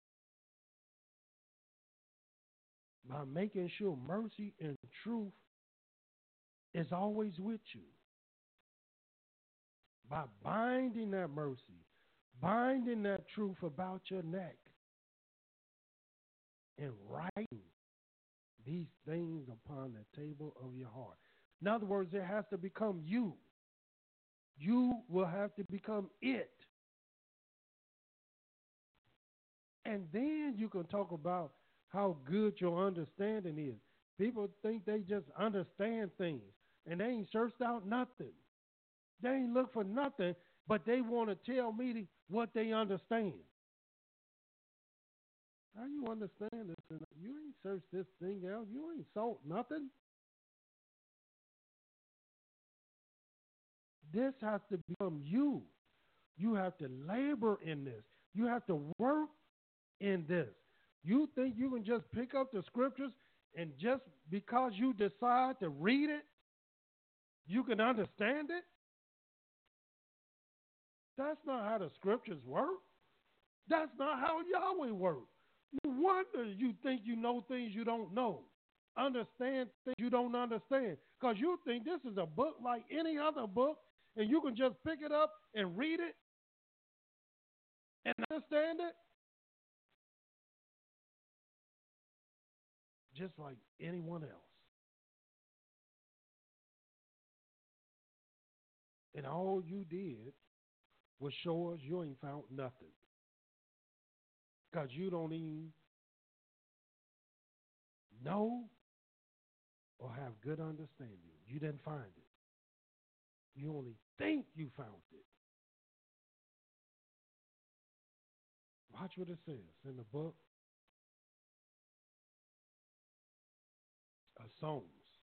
by making sure mercy and truth is always with you, by binding that mercy, binding that truth about your neck, and writing these things upon the table of your heart. In other words, it has to become you. You will have to become it. And then you can talk about how good your understanding is. People think they just understand things, and they ain't searched out nothing. They ain't look for nothing, but they want to tell me what they understand. How you understand this? You ain't searched this thing out. You ain't sought nothing. This has to become you. You have to labor in this. You have to work in this. You think you can just pick up the scriptures and just because you decide to read it, you can understand it? That's not how the scriptures work. That's not how Yahweh works. No wonder you think you know things you don't know. Understand things you don't understand. Because you think this is a book like any other book, and you can just pick it up and read it and understand it. Just like anyone else. And all you did was show us you ain't found nothing. Because you don't even know or have good understanding. You didn't find it. You only think you found it. Watch what it says in the book of Psalms.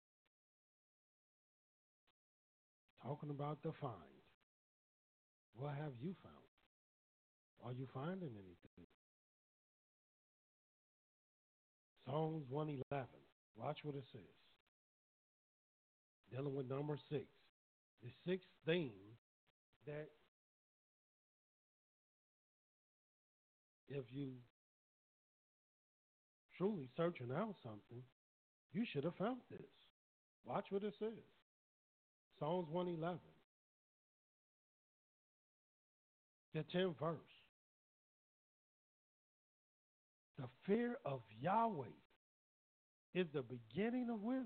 Talking about the find. What have you found? Are you finding anything? Psalms 111. Watch what it says. Dealing with number 6. The sixth thing that if you truly searching out something, you should have found this. Watch what it says. Psalms 111. The 10th verse. The fear of Yahweh is the beginning of wisdom.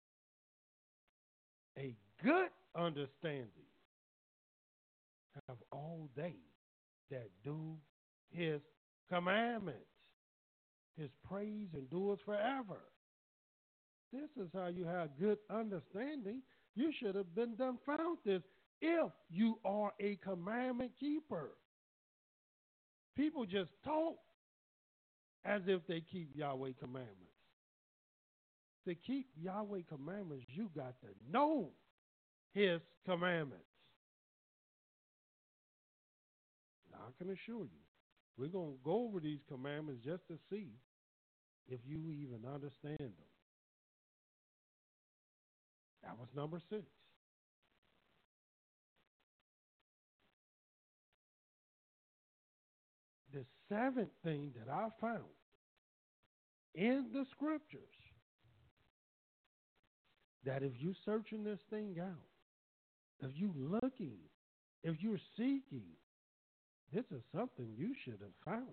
A good understanding have all they that do his commandments. His praise endures forever. This is how you have good understanding. You should have been done found this if you are a commandment keeper. People just talk as if they keep Yahweh commandments. To keep Yahweh commandments, you got to know his commandments. Now, I can assure you, we're going to go over these commandments just to see if you even understand them. That was number 6. The 7th thing that I found in the scriptures, that if you're searching this thing out, if you're looking, if you're seeking, this is something you should have found.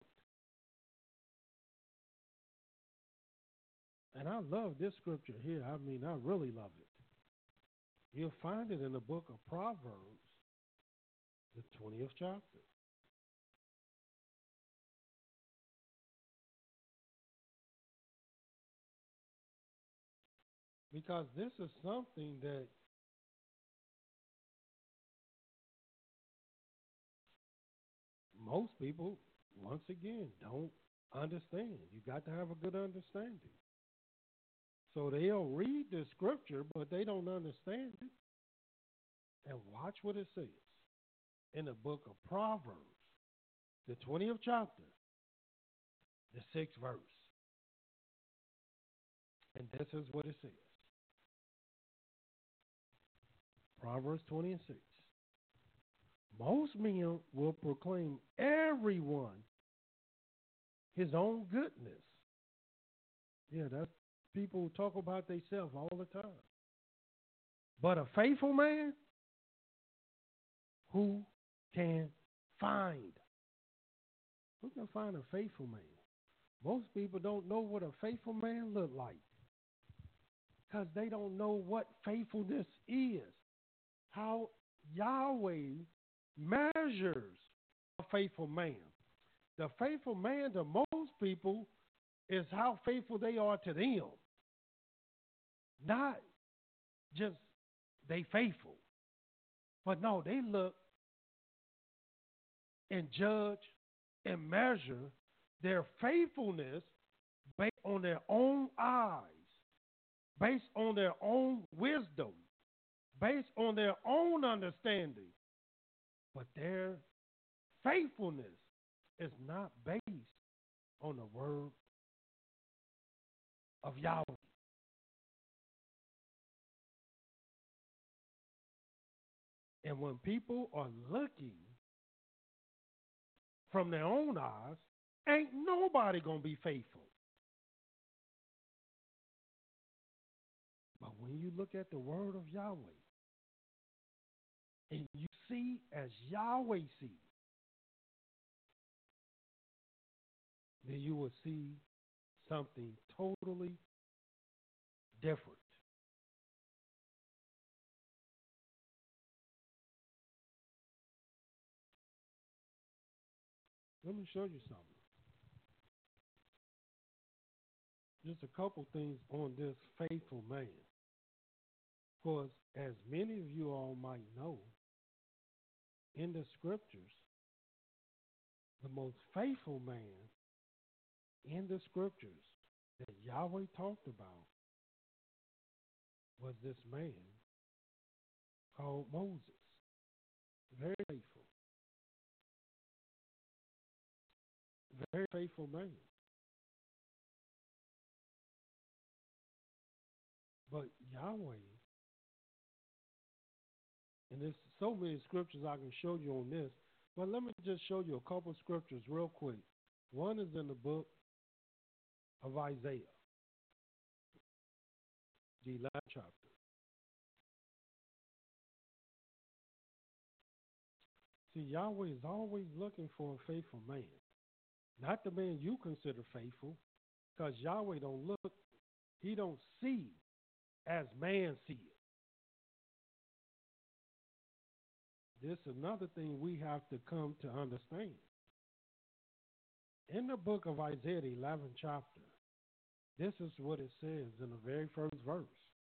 And I love this scripture here. I mean, I really love it. You'll find it in the book of Proverbs, the 20th chapter. Because this is something that most people, once again, don't understand. You got to have a good understanding. So they'll read the scripture, but they don't understand it. And watch what it says. in the book of Proverbs, the 20th chapter, the 6th verse. And this is what it says. Proverbs 20 and 6. Most men will proclaim everyone his own goodness. Yeah, that's people who talk about themselves all the time. But a faithful man, who can find? Who can find a faithful man? Most people don't know what a faithful man look like because they don't know what faithfulness is, how Yahweh measures a faithful man. The faithful man to most people is how faithful they are to them, not just they faithful. But no, they look and judge and measure their faithfulness based on their own eyes, based on their own wisdom, based on their own understanding. But their faithfulness is not based on the word of Yahweh. And when people are looking from their own eyes, ain't nobody going to be faithful. But when you look at the word of Yahweh and you see as Yahweh sees, then you will see something totally different. Let me show you something. Just a couple things on this faithful man. Of course, as many of you all might know, in the scriptures, the most faithful man in the scriptures that Yahweh talked about was this man called Moses. Very faithful. Very faithful man. But Yahweh, and there's so many scriptures I can show you on this, but let me just show you a couple of scriptures real quick. One is in the book of Isaiah, the 11th chapter. See, Yahweh is always looking for a faithful man. Not the man you consider faithful, because Yahweh don't look, he don't see as man sees. This is another thing we have to come to understand. In the book of Isaiah, the 11th chapter, this is what it says in the very first verse.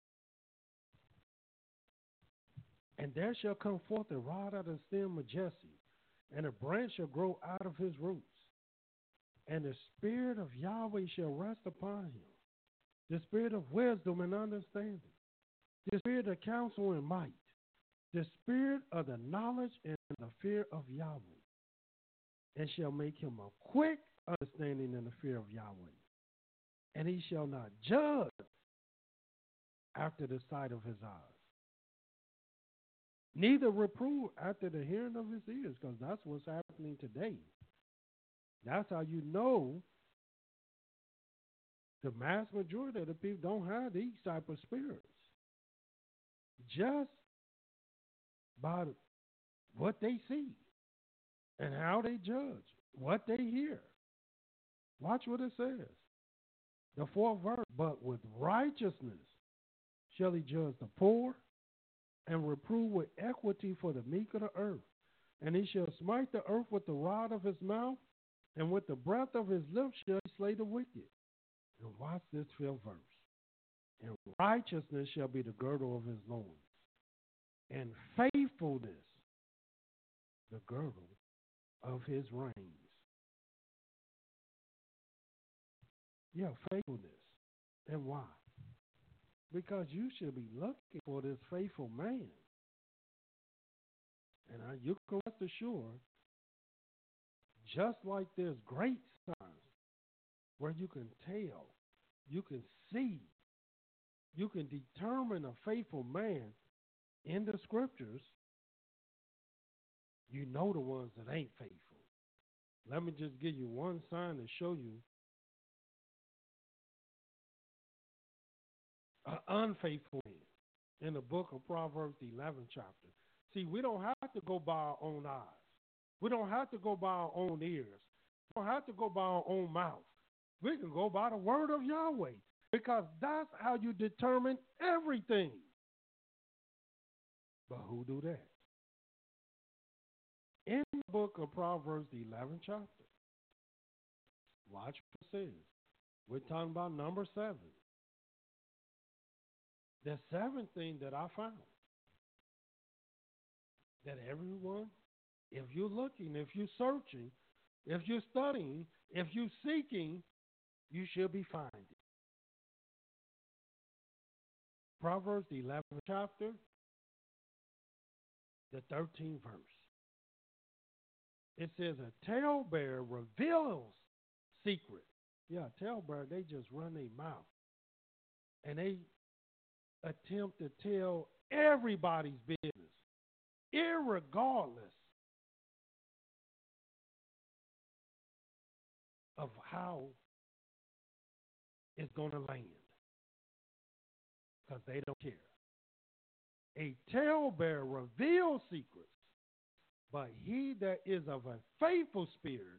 And there shall come forth a rod out of the stem of Jesse, and a branch shall grow out of his roots. And the spirit of Yahweh shall rest upon him, the spirit of wisdom and understanding, the spirit of counsel and might, the spirit of the knowledge and the fear of Yahweh, and shall make him a quick understanding in the fear of Yahweh. And he shall not judge after the sight of his eyes, neither reprove after the hearing of his ears, because that's what's happening today. That's how you know the mass majority of the people don't have these type of spirits. Just by what they see and how they judge, what they hear. Watch what it says. The 4th verse, but with righteousness shall he judge the poor and reprove with equity for the meek of the earth. And he shall smite the earth with the rod of his mouth, and with the breath of his lips shall he slay the wicked. And watch this 5th verse. And righteousness shall be the girdle of his loins, and faithfulness the girdle of his reins. Yeah, faithfulness. And why? Because you should be looking for this faithful man. And you can rest assured, just like there's great signs where you can tell, you can see, you can determine a faithful man in the scriptures, you know the ones that ain't faithful. Let me just give you one sign to show you an unfaithful man in the book of Proverbs, the 11th chapter. See, we don't have to go by our own eyes. We don't have to go by our own ears. We don't have to go by our own mouth. We can go by the word of Yahweh, because that's how you determine everything. But who do that? In the book of Proverbs, the 11th chapter, watch what it says. We're talking about number 7. The 7th thing that I found, that everyone, if you're looking, if you're searching, if you're studying, if you're seeking, you should be finding. Proverbs, the 11th chapter, the 13th verse. It says, a talebearer reveals secret. Yeah, a talebearer, they just run their mouth. And they attempt to tell everybody's business, irregardless of how it's going to land, because they don't care. A talebearer reveals secrets, but he that is of a faithful spirit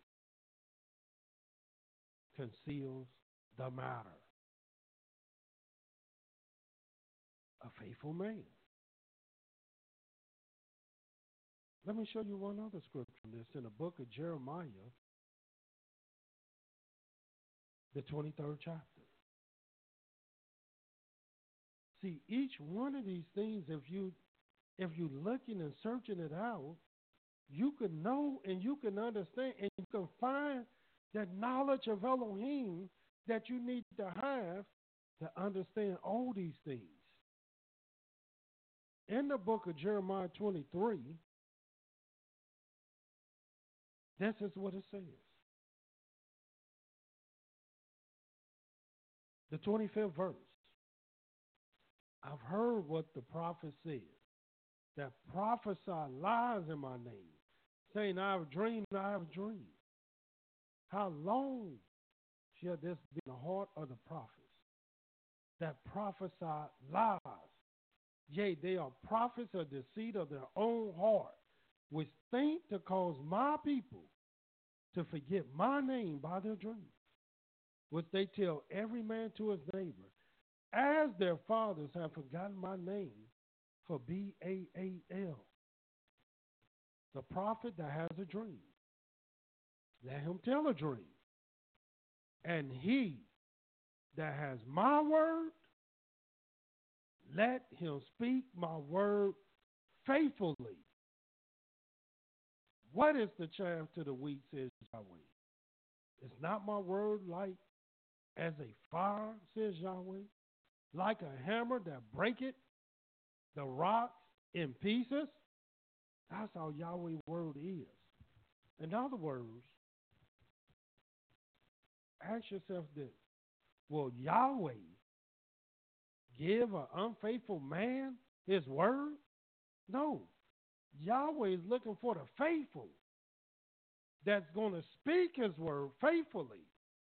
conceals the matter. A faithful man. Let me show you one other scripture that's in the book of Jeremiah, the 23rd chapter. See, each one of these things, if you're looking and searching it out, you can know and you can understand and you can find that knowledge of Elohim that you need to have to understand all these things. In the book of Jeremiah 23, this is what it says. The 25th verse. I've heard what the prophet said, that prophesy lies in my name, saying, I have dreamed, I have dreamed. How long shall this be in the heart of the prophets, that prophesy lies? Yea, they are prophets of deceit of their own heart, which think to cause my people to forget my name by their dreams, which they tell every man to his neighbor, as their fathers have forgotten my name for Baal. The prophet that has a dream, let him tell a dream. And he that has my word, let him speak my word faithfully. What is the chaff to the wheat, says Yahweh? Is not my word like as a fire, says Yahweh, like a hammer that breaketh the rocks in pieces? That's how Yahweh's word is. In other words, ask yourself this. Will Yahweh give an unfaithful man his word? No. Yahweh is looking for the faithful that's going to speak his word faithfully.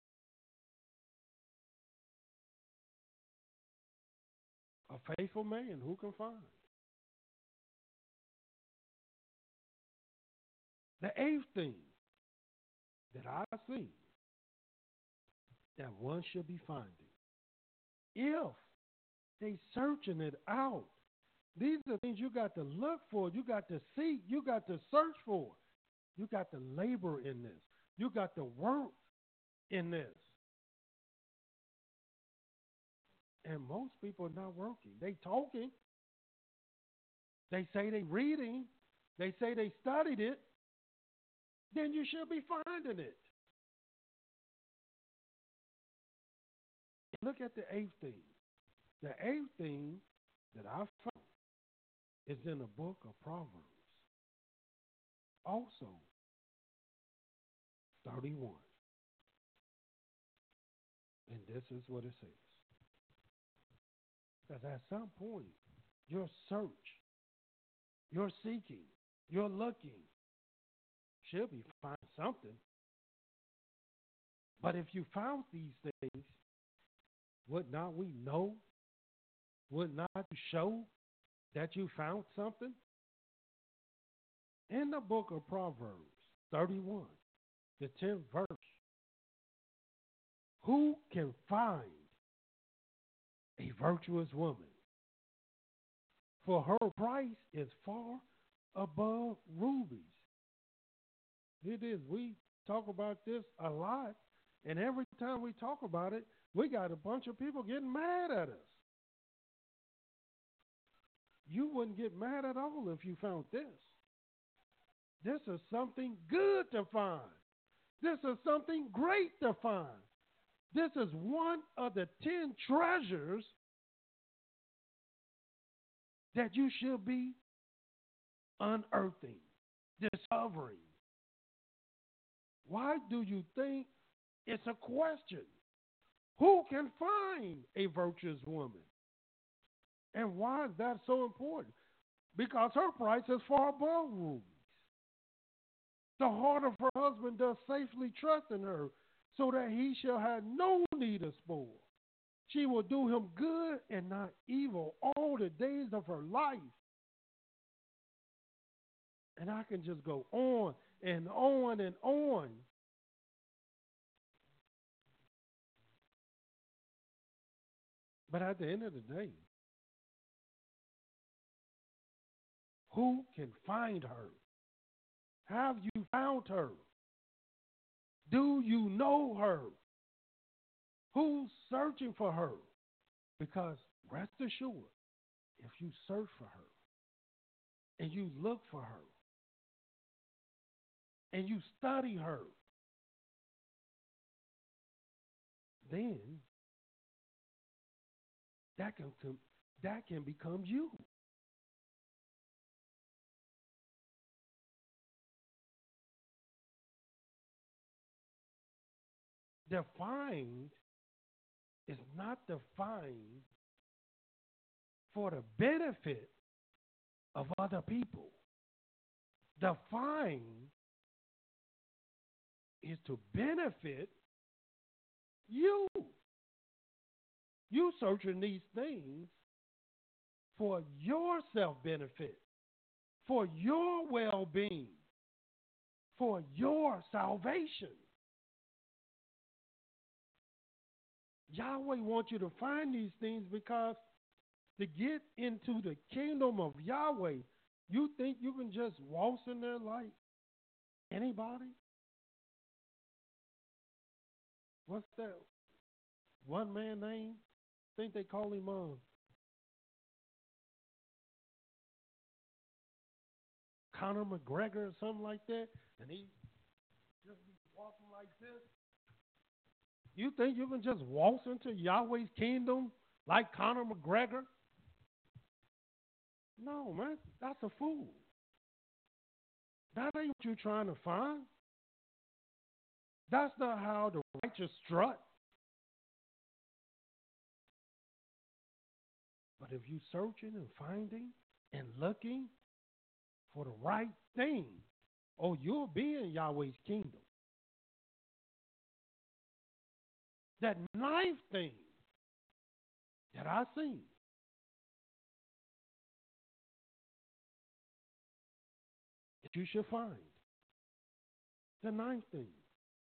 A faithful man, who can find? The 8th thing that I see that one should be finding, if they searching it out, these are things you got to look for, you got to seek, you got to search for, you got to labor in this, you got to work in this. And most people are not working. They talking. They say they reading. They say they studied it. Then you should be finding it. Look at the 8th thing. The 8th thing that I found is in the book of Proverbs. also 31. And this is what it says. Because at some point, your search, your seeking, your looking should be finding something. But if you found these things, would not we know? Would not you show that you found something? In the book of Proverbs 31, the 10th verse, who can find a virtuous woman? For her price is far above rubies. It is. We talk about this a lot, and every time we talk about it, we got a bunch of people getting mad at us. You wouldn't get mad at all if you found this. This is something good to find. This is something great to find. This is one of the 10 treasures that you should be unearthing, discovering. Why do you think it's a question? Who can find a virtuous woman? And why is that so important? Because her price is far above rubies. The heart of her husband does safely trust in her, so that he shall have no need of spoil. She will do him good and not evil all the days of her life. And I can just go on and on and on. But at the end of the day, who can find her? Have you found her? Do you know her? Who's searching for her? Because rest assured, if you search for her and you look for her and you study her, then that can become you. Defined is not defined for the benefit of other people. Defined is to benefit you. You searching these things for your self-benefit, for your well-being, for your salvation. Yahweh wants you to find these things because to get into the kingdom of Yahweh, you think you can just waltz in there like anybody? What's that one man name? I think they call him Conor McGregor or something like that, and he just be walking like this. You think you can just waltz into Yahweh's kingdom like Conor McGregor? No, man, that's a fool. That ain't what you're trying to find. That's not how the righteous strut. But if you're searching and finding and looking for the right thing, oh, you'll be in Yahweh's kingdom. That ninth thing that I seen, that you should find. The ninth thing.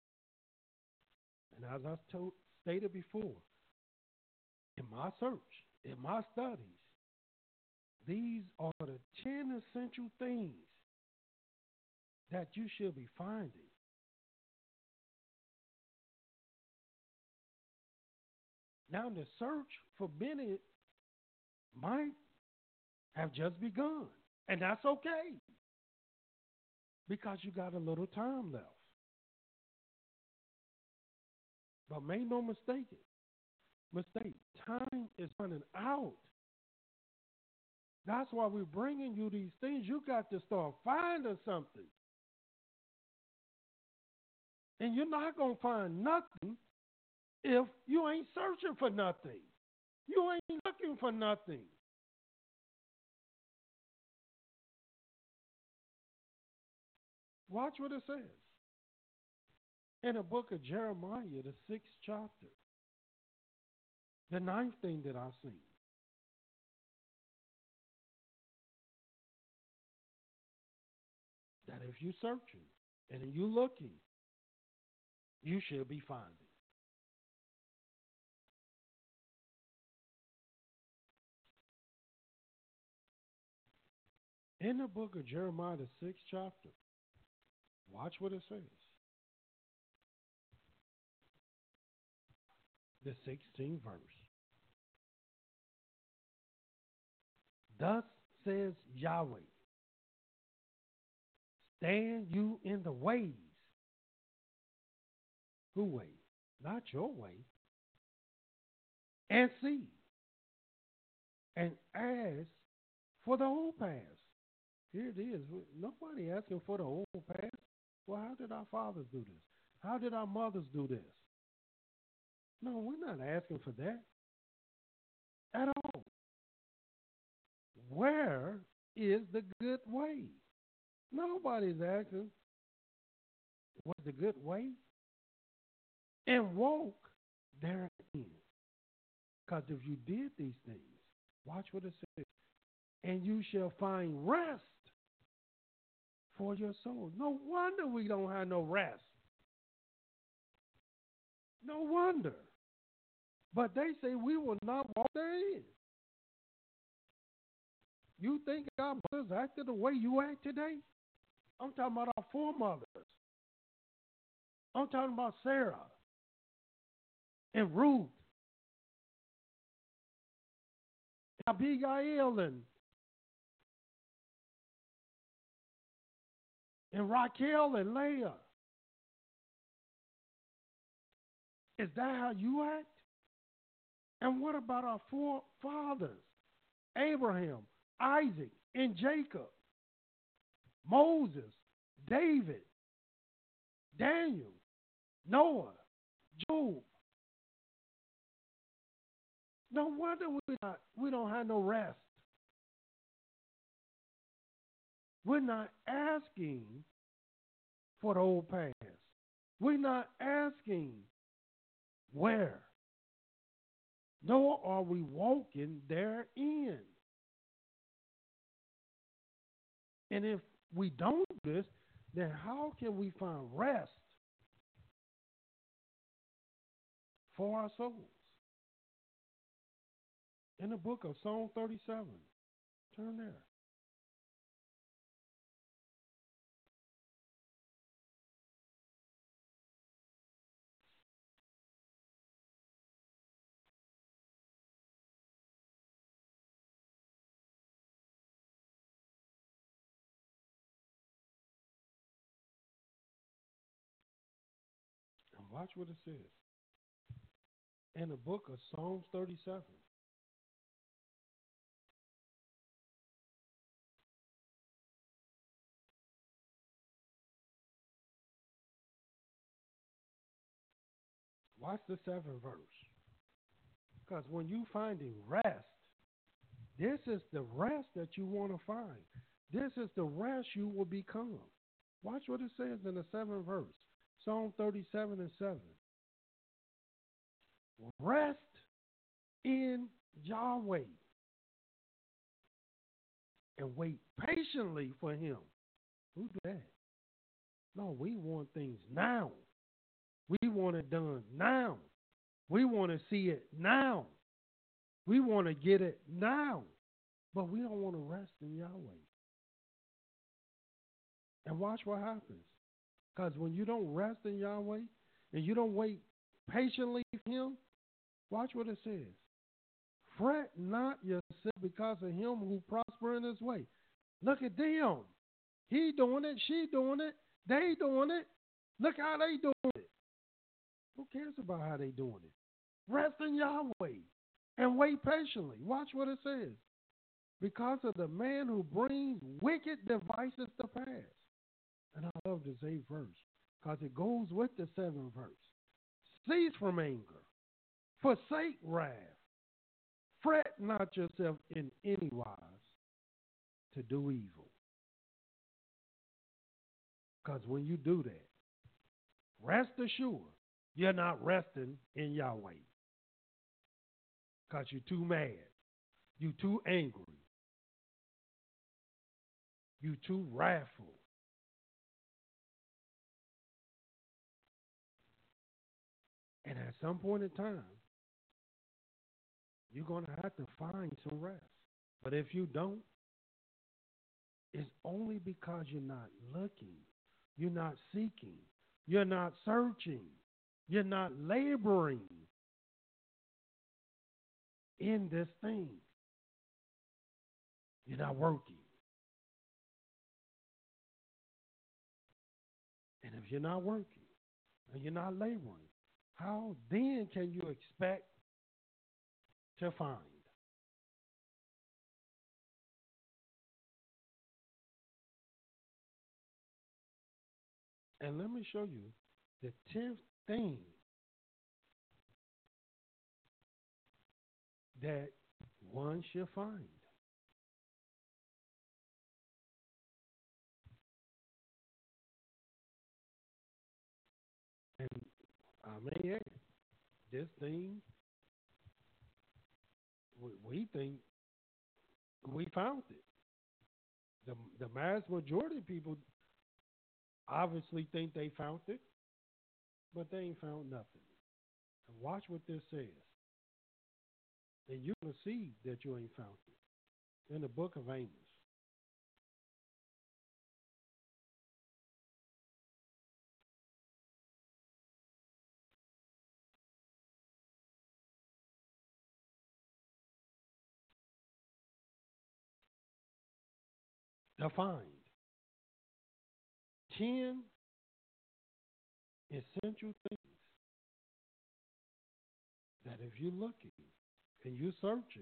And as I stated before, in my search, in my studies, these are the 10 essential things that you should be finding. Now, the search for many might have just begun, and that's okay because you got a little time left. But make no mistake, time is running out. That's why we're bringing you these things. You got to start finding something. And you're not going to find nothing if you ain't searching for nothing. You ain't looking for nothing. Watch what it says. In the book of Jeremiah, the 6th chapter, the 9th thing that I see. That if you're searching and you're looking, you should be finding. In the book of Jeremiah, the 6th chapter, watch what it says. The 16th verse. Thus says Yahweh, stand you in the ways. Who way? Not your way. And see. And ask for the old paths. Here it is. Nobody asking for the old paths. Well, how did our fathers do this? How did our mothers do this? No, we're not asking for that at all. Where is the good way? Nobody's asking what's the good way. And walk therein. Because if you did these things, watch what it says. And you shall find rest for your soul. No wonder we don't have no rest. No wonder. But they say we will not walk therein. You think our mothers acted the way you act today? I'm talking about our foremothers. I'm talking about Sarah and Ruth, and Abigail and Raquel and Leah. Is that how you act? And what about our forefathers? Abraham, Isaac, and Jacob, Moses, David, Daniel, Noah, Job. No wonder we don't have no rest. We're not asking for the old past. We're not asking where. Nor are we walking therein. And if we don't do this, then how can we find rest for our souls? In the book of Psalm 37, turn there. And watch what it says. In the book of Psalms 37. Watch the 7th verse. Because when you finding rest, this is the rest that you want to find. This is the rest you will become. Watch what it says in the 7th verse. Psalm 37 and 7. Rest in Yahweh and wait patiently for him. Who do that? No, we want things now. We want it done now. We want to see it now. We want to get it now. But we don't want to rest in Yahweh. And watch what happens. Because when you don't rest in Yahweh and you don't wait patiently for him, watch what it says. Fret not yourself because of him who prosper in his way. Look at them. He doing it. She doing it. They doing it. Look how they doing it. Who cares about how they doing it? Rest in Yahweh and wait patiently. Watch what it says. Because of the man who brings wicked devices to pass. And I love this 8th verse. because it goes with the 7th verse. Cease from anger, forsake wrath, fret not yourself in any wise to do evil. Because when you do that, rest assured, you're not resting in Yahweh. Because you're too mad. You're too angry. You're too wrathful. And at some point in time, you're going to have to find some rest. But if you don't, it's only because you're not looking. You're not seeking. You're not searching. You're not laboring in this thing. You're not working. And if you're not working and you're not laboring, how then can you expect to find? And let me show you the 10th thing that one should find. And I may add, this thing, we think we found it. The mass majority of people obviously think they found it, but they ain't found nothing. And watch what this says. And you're going to see that you ain't found it. In the book of Amos. To find 10 essential things that if you're looking and you're searching,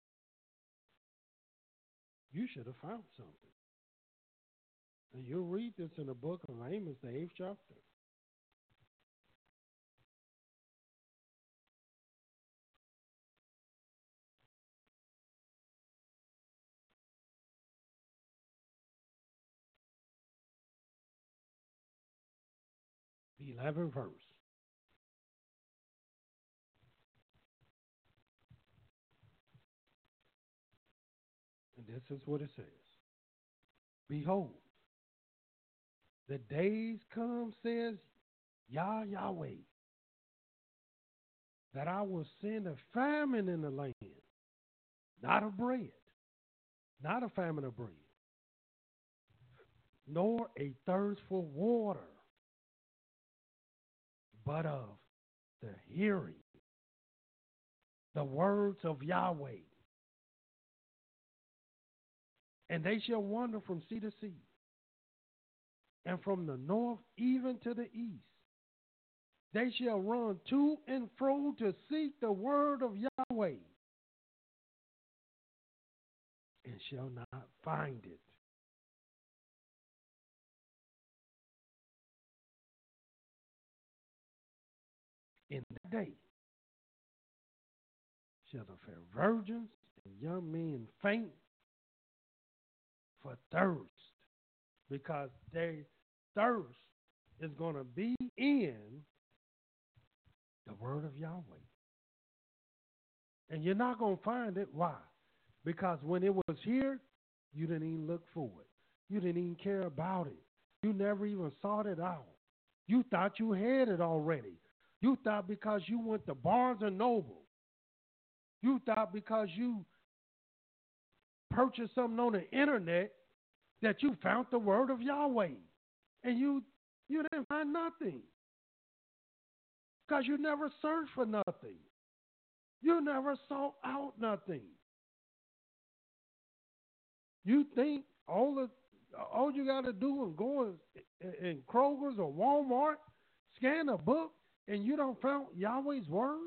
you should have found something. And you'll read this in the book of Amos, the 8th chapter. The 11th verse. And this is what it says. Behold, the days come, says Yahweh, that I will send a famine in the land, not of bread, not a famine of bread, nor a thirst for water, but of the hearing, the words of Yahweh. And they shall wander from sea to sea, and from the north even to the east. They shall run to and fro to seek the word of Yahweh, and shall not find it. In that day shall the fair virgins and young men faint for thirst, because their thirst is going to be in the word of Yahweh. And you're not going to find it. Why? Because when it was here, you didn't even look for it. You didn't even care about it. You never even sought it out. You thought you had it already. You thought because you went to Barnes and Noble, you thought because you purchased something on the internet that you found the word of Yahweh. And you didn't find nothing. Because you never searched for nothing. You never sought out nothing. You think all you got to do is go in Kroger's or Walmart, scan a book, and you don't found Yahweh's word?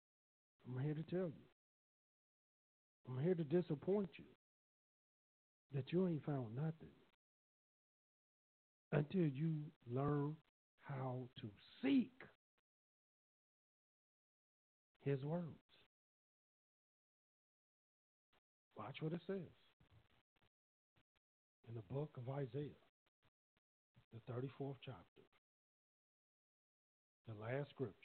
I'm here to tell you. I'm here to disappoint you. that you ain't found nothing until you learn how to seek his words. Watch what it says in the book of Isaiah, the 34th chapter, the last scripture.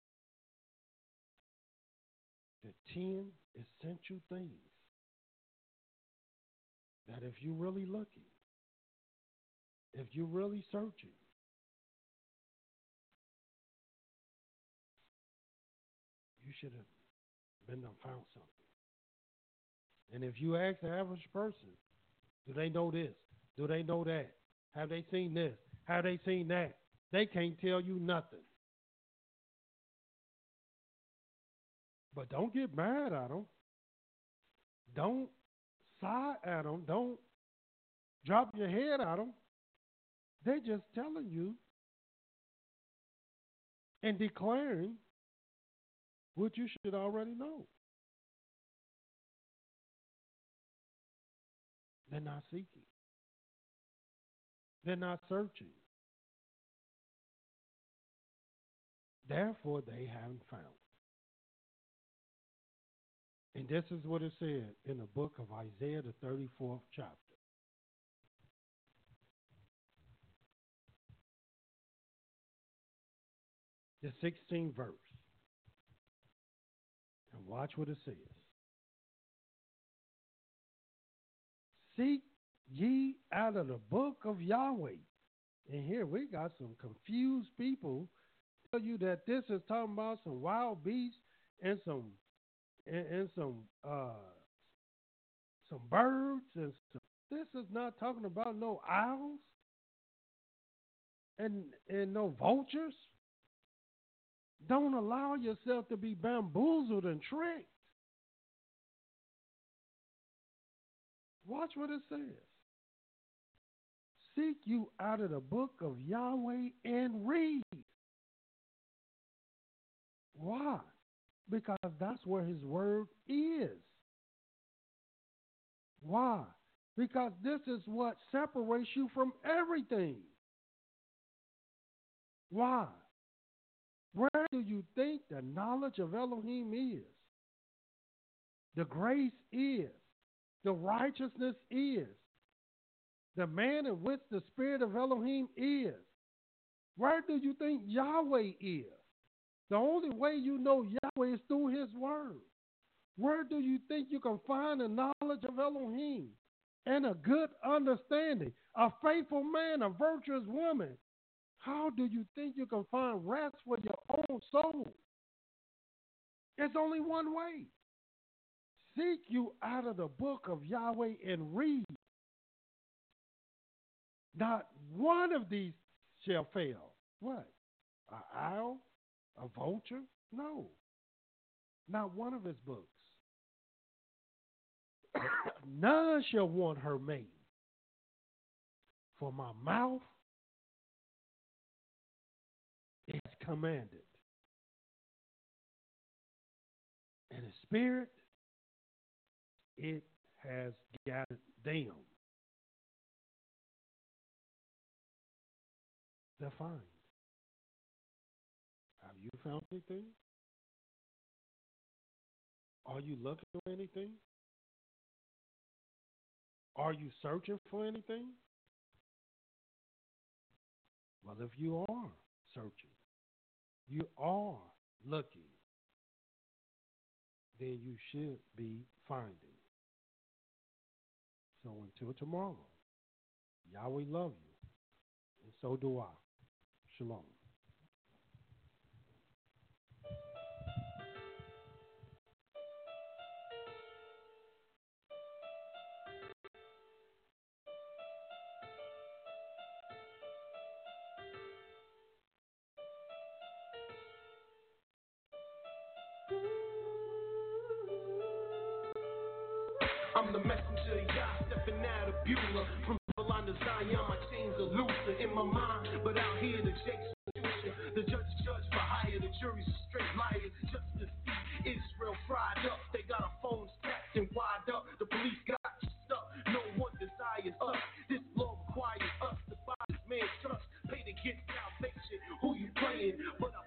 The 10 essential things that if you're really looking, if you're really searching, you should have been done found something. And if you ask the average person, do they know this? Do they know that? Have they seen this? Have they seen that? They can't tell you nothing. But don't get mad at them. Don't sigh at them. Don't drop your head at them. They're just telling you and declaring what you should already know. They're not seeking. They're not searching. Therefore, they haven't found. And this is what it said in the book of Isaiah, the 34th chapter. The 16th verse. And watch what it says. Seek ye out of the book of Yahweh. And here we got some confused people tell you that this is talking about some wild beasts and some birds and some. This is not talking about no owls and no vultures. Don't allow yourself to be bamboozled and tricked. Watch what it says. Seek you out of the book of Yahweh and read. Why? Because that's where his word is. Why? Because this is what separates you from everything. Why? Where do you think the knowledge of Elohim is? The grace is. The righteousness is. The man in which the spirit of Elohim is. Where do you think Yahweh is? The only way you know Yahweh is through his word. Where do you think you can find the knowledge of Elohim and a good understanding? A faithful man, a virtuous woman. How do you think you can find rest for your own soul? It's only one way. Seek you out of the book of Yahweh and read. Not one of these shall fail. What? An owl? A vulture? No. Not one of his books. None shall want her mate. For my mouth is commanded. And the spirit, it has gathered them. They're fine. Have you found anything? Are you looking for anything? Are you searching for anything? Well, if you are searching, you are looking, then you should be finding. So until tomorrow, Yahweh love you, and so do I. Shalom. I'm the messenger, y'all stepping out of Beulah. From Babylon to Zion, my chains are looser in my mind. But out here, the Jake's solution. The judge is judged for hire, the jury's a straight liar. Justice see Israel fried up. They got our phones tapped and wired up. The police got you stuck. No one desires. shit. Who you playing? But